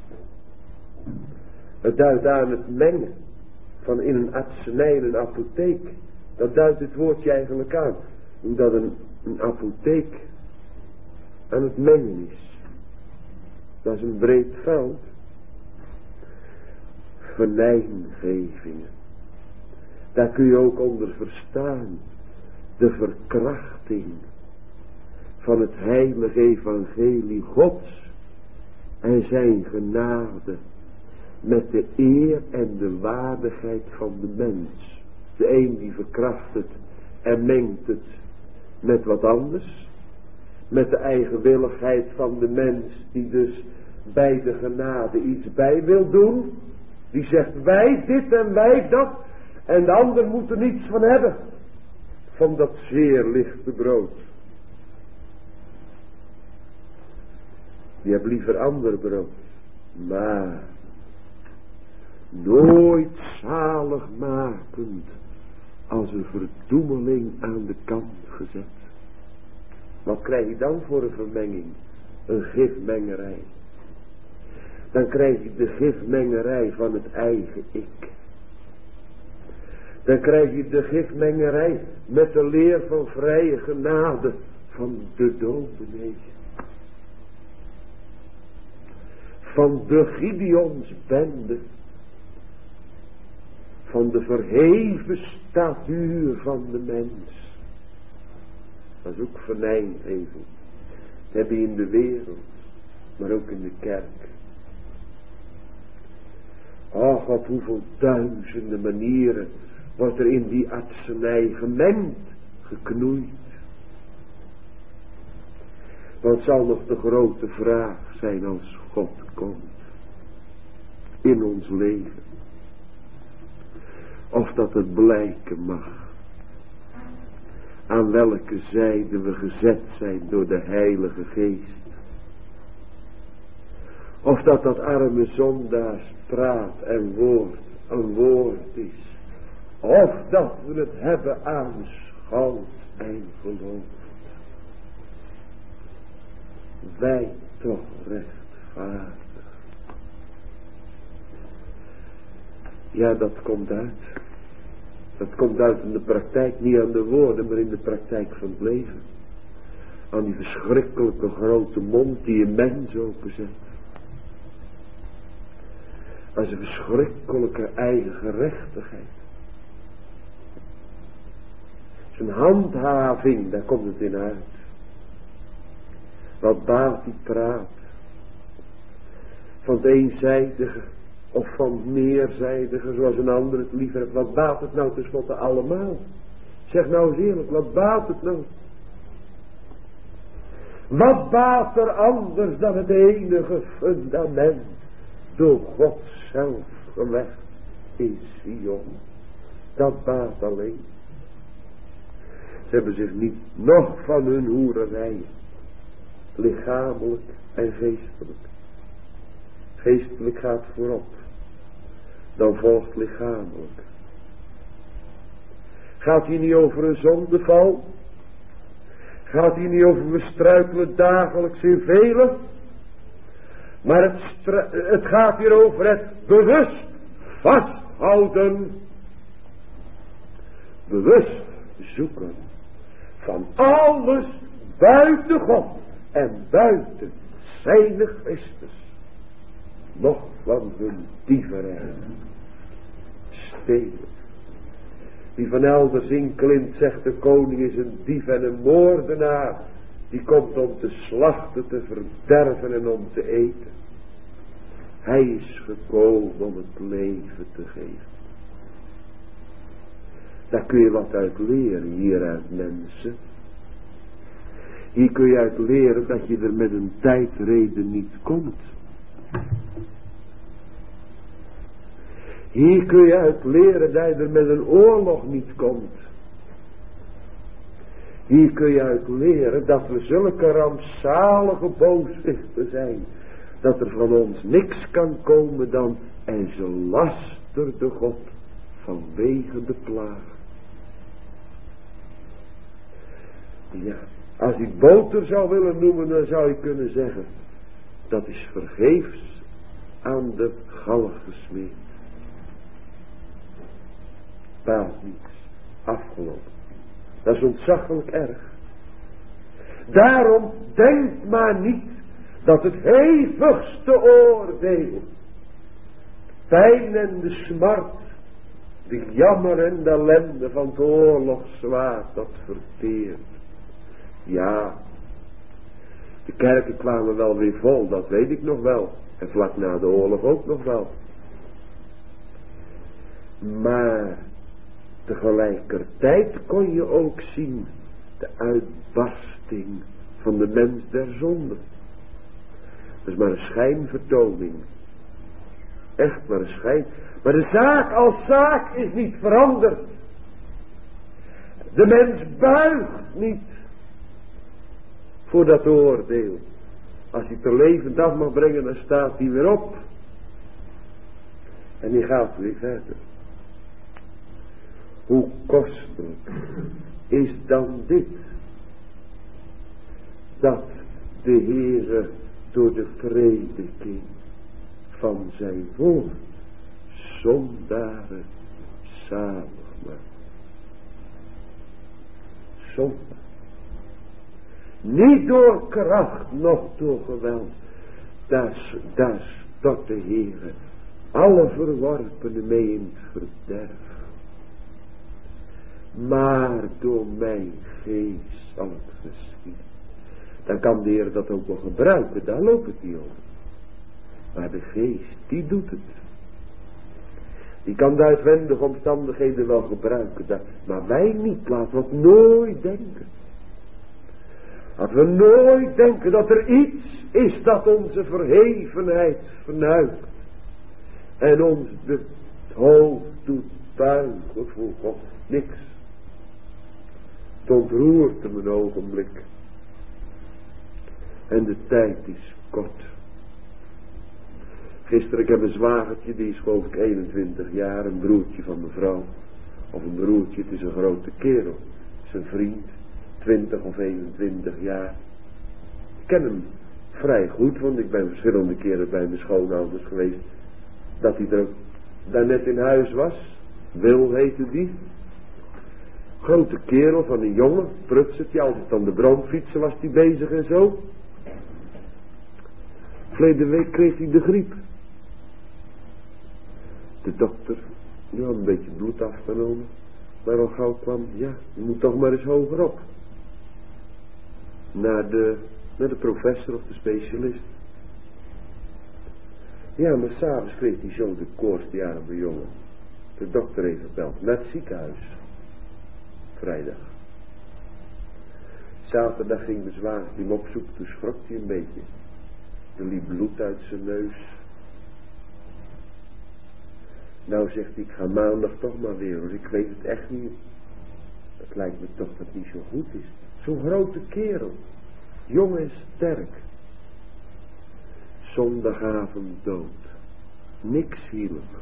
Het duidt aan het mengen van in een artsenij, een apotheek. Dat duidt het woordje eigenlijk aan. Hoe dat een, een apotheek aan het mengen is. Dat is een breed veld. Venijngevingen. Daar kun je ook onder verstaan. De verkrachting van het heilige evangelie Gods en zijn genade met de eer en de waardigheid van de mens. De een die verkracht het en mengt het met wat anders, met de eigenwilligheid van de mens die dus bij de genade iets bij wil doen, die zegt wij dit en wij dat en de ander moet er niets van hebben, van dat zeer lichte brood. Die hebt liever ander brood. Maar nooit zaligmakend als een verdoemeling aan de kant gezet. Wat krijg je dan voor een vermenging? Een gifmengerij. Dan krijg je de gifmengerij van het eigen ik. Dan krijg je de gifmengerij met de leer van vrije genade van de dominee. Van de Gideonsbende. Van de verheven statuur van de mens. Dat is ook venijngeving. Dat heb je in de wereld, maar ook in de kerk. Ach, op hoeveel duizenden manieren wordt er in die artsenij gemengd, geknoeid. Wat zal nog de grote vraag zijn als God komt in ons leven? Of dat het blijken mag aan welke zijde we gezet zijn door de Heilige Geest. Of dat dat arme zondaars praat en woord een woord is. Of dat we het hebben aanschouwd en geloofd. Wij toch rechtvaardig. Ja, dat komt uit. Dat komt uit in de praktijk, niet aan de woorden, maar in de praktijk van het leven. Aan die verschrikkelijke grote mond die een mens openzet. Aan zijn verschrikkelijke eigen gerechtigheid. Zijn handhaving, daar komt het in uit. Wat baat die praat. Van het eenzijdige of van het meerzijdige, zoals een ander het liever heeft. Wat baat het nou tenslotte allemaal? Zeg nou eens eerlijk, wat baat het nou? Wat baat er anders dan het enige fundament door God zelf gelegd in Sion? Dat baat alleen. Ze hebben zich niet nog van hun hoererijen, lichamelijk en geestelijk. Geestelijk gaat voorop, dan volgt lichamelijk. Gaat hier niet over een zondeval? Gaat hier niet over we struikelen dagelijks in velen? Maar het, stru- het gaat hier over het bewust vasthouden. Bewust zoeken van alles buiten God en buiten zijn Christus. Nog van hun dieverij. Stelen. Die van elders inklimt, zegt de koning, is een dief en een moordenaar. Die komt om te slachten, te verderven en om te eten. Hij is gekomen om het leven te geven. Daar kun je wat uit leren, hieruit mensen. Hier kun je uit leren dat je er met een tijdreden niet komt. Hier kun je uit leren dat je er met een oorlog niet komt. Hier kun je uit leren dat we zulke rampzalige booswichten zijn. Dat er van ons niks kan komen dan en ze lasterde God vanwege de plaag. Ja, als ik boter zou willen noemen, dan zou ik kunnen zeggen, dat is vergeefs aan de galg gesmeed. Baat niets, afgelopen. Dat is ontzaglijk erg. Daarom denk maar niet dat het hevigste oordeel, pijn en de smart, de jammer en de ellende van het oorlogszwaard dat verteert. Ja, de kerken kwamen wel weer vol, dat weet ik nog wel. En vlak na de oorlog ook nog wel. Maar tegelijkertijd kon je ook zien de uitbarsting van de mens der zonde. Dat is maar een schijnvertoning. Echt maar een schijn. Maar de zaak als zaak is niet veranderd. De mens buigt niet voor dat oordeel. Als hij te levend af mag brengen, dan staat hij weer op. En hij gaat weer verder. Hoe kostelijk is dan dit? Dat de Heere door de prediking van zijn woord zondaren zalig maakt. Zondaar. Niet door kracht, noch door geweld. Daar, daar stort de Heere alle verworpenen mee in het verderf. Maar door mijn geest zal het geschieden. Dan kan de Heer dat ook wel gebruiken, daar loopt het niet over. Maar de geest, die doet het. Die kan de uitwendige omstandigheden wel gebruiken, maar wij niet, laten we het nooit denken. Dat we nooit denken dat er iets is dat onze verhevenheid vernuikt. En ons het hoofd doet buigen voor God. Niks. Het ontroert hem een ogenblik. En de tijd is kort. Gisteren, ik heb een zwagertje, die is geloof ik eenentwintig jaar, een broertje van mijn vrouw. Of een broertje, het is een grote kerel. Het is een vriend, twintig of eenentwintig jaar. Ik ken hem vrij goed, want ik ben verschillende keren bij mijn schoonouders geweest. Dat hij er daarnet in huis was. Wil heette die. Grote kerel van een jongen, prutsertje, altijd aan de bromfietsen was hij bezig en zo. Verleden week kreeg hij de griep. De dokter, ja, een beetje bloed afgenomen. Maar al gauw kwam, ja, je moet toch maar eens hogerop. Naar de, naar de professor of de specialist. Ja, maar s'avonds kreeg hij zo de koorts, die arme jongen. De dokter heeft gebeld, naar het ziekenhuis. Vrijdag. Zaterdag ging de zwager hem opzoeken, toen schrok hij een beetje. Er liep bloed uit zijn neus. Nou zegt hij, ik ga maandag toch maar weer, hoor. Ik weet het echt niet. Het lijkt me toch dat het niet zo goed is. Zo'n grote kerel. Jong en sterk. Zondagavond dood. Niks hielp.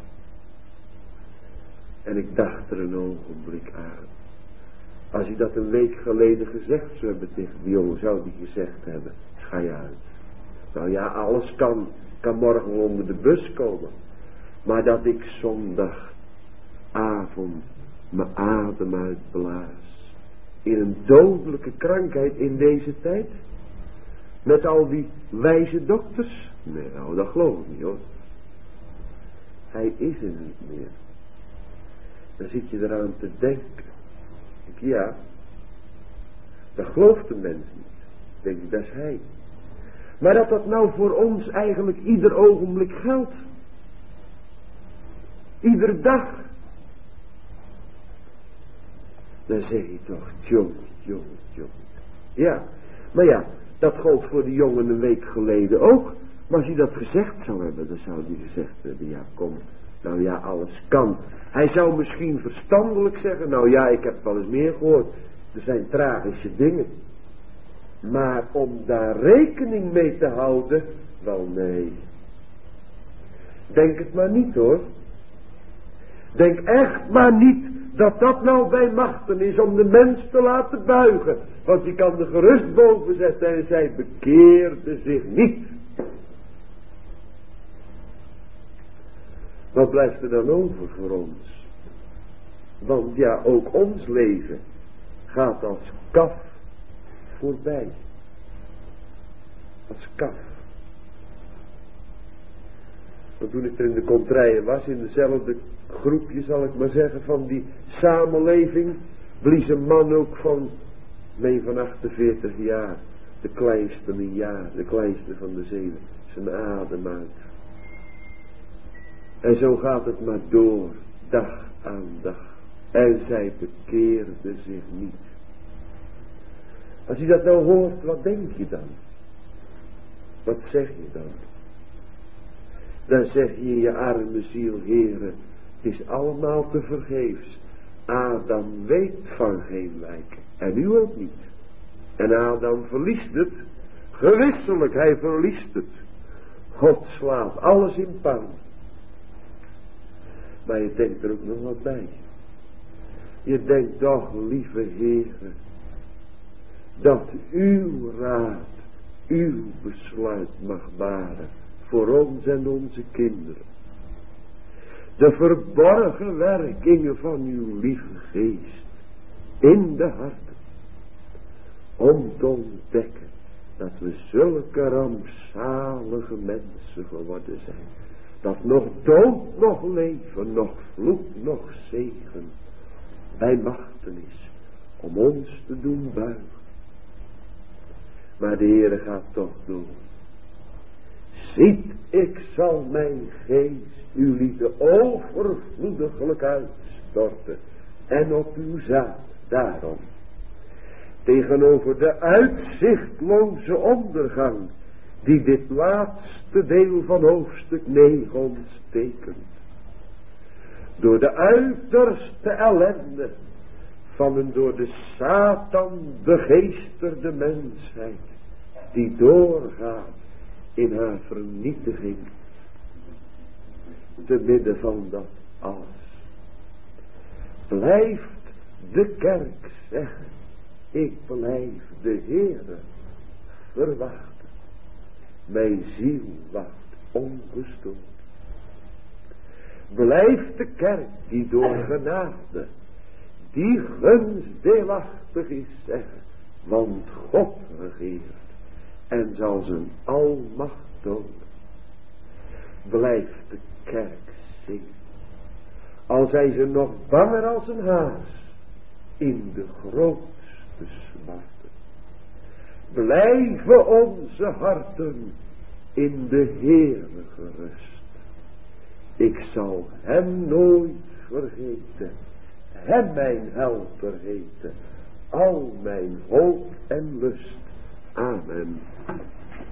En ik dacht er een ogenblik aan. Als hij dat een week geleden gezegd zou hebben tegen die jongen, zou hij gezegd hebben, ga je uit. Nou ja, alles kan, kan morgen onder de bus komen. Maar dat ik zondagavond mijn adem uitblaas. In een dodelijke krankheid in deze tijd. Met al die wijze dokters. Nee, nou dat geloof ik niet hoor. Hij is er niet meer. Dan zit je eraan te denken. Ik, ja, dat gelooft de mens niet. Denk ik, dat is hij. Maar dat dat nou voor ons eigenlijk ieder ogenblik geldt. Iedere dag. Dan zeg je toch, jongen, jongen, jongen. Ja, maar ja, dat gold voor de jongen een week geleden ook. Maar als hij dat gezegd zou hebben, dan zou hij gezegd hebben, ja kom, nou ja, alles kan. Hij zou misschien verstandelijk zeggen, nou ja, ik heb wel eens meer gehoord. Er zijn tragische dingen. Maar om daar rekening mee te houden, wel nee. Denk het maar niet hoor. Denk echt maar niet dat dat nou bij machten is om de mens te laten buigen. Want je kan er gerust boven zetten en zij bekeerde zich niet. Wat blijft er dan over voor ons? Want ja, ook ons leven gaat als kaf voorbij. Als kaf. Want toen ik er in de contraien was, in dezelfde groepje zal ik maar zeggen, van die samenleving, blies een man ook van, meen van achtenveertig jaar, de kleinste een jaar, de kleinste van de zeven, zijn adem uit. En zo gaat het maar door, dag aan dag. En zij bekeerde zich niet. Als je dat nou hoort, wat denk je dan? Wat zeg je dan? Dan zeg je in je arme ziel, Heere, het is allemaal te vergeefs. Adam weet van geen lijk. En u ook niet. En Adam verliest het. Gewisselijk, hij verliest het. God slaat alles in pan. Maar je denkt er ook nog wat bij. Je denkt toch, lieve Heere, dat uw raad, uw besluit mag baren voor ons en onze kinderen. De verborgen werkingen van uw lieve geest in de harten, om te ontdekken dat we zulke rampzalige mensen geworden zijn, dat nog dood, nog leven, nog vloek, nog zegen bij machten is om ons te doen buigen. Maar de Heere gaat toch door. Ziet, ik zal mijn geest uw liefde overvloediglijk uitstorten en op uw zaad daarom. tegenover de uitzichtloze ondergang die dit laatste deel van hoofdstuk negen ons tekent. Door de uiterste ellende van een door de Satan begeesterde mensheid die doorgaat in haar vernietiging. Te midden van dat alles blijft de kerk zeggen: ik blijf de Heere verwachten. Mijn ziel wacht ongestoord. Blijft de kerk die door genade, die gunstdeelachtig is, zeggen: want God regeert en zal zijn almacht tonen. Blijft de kerk zingen, al zijn ze nog banger als een haas in de grootste smarten. Blijven onze harten in de Heere gerust. Ik zal hem nooit vergeten, hem mijn helper heten, al mijn hoop en lust. Amen.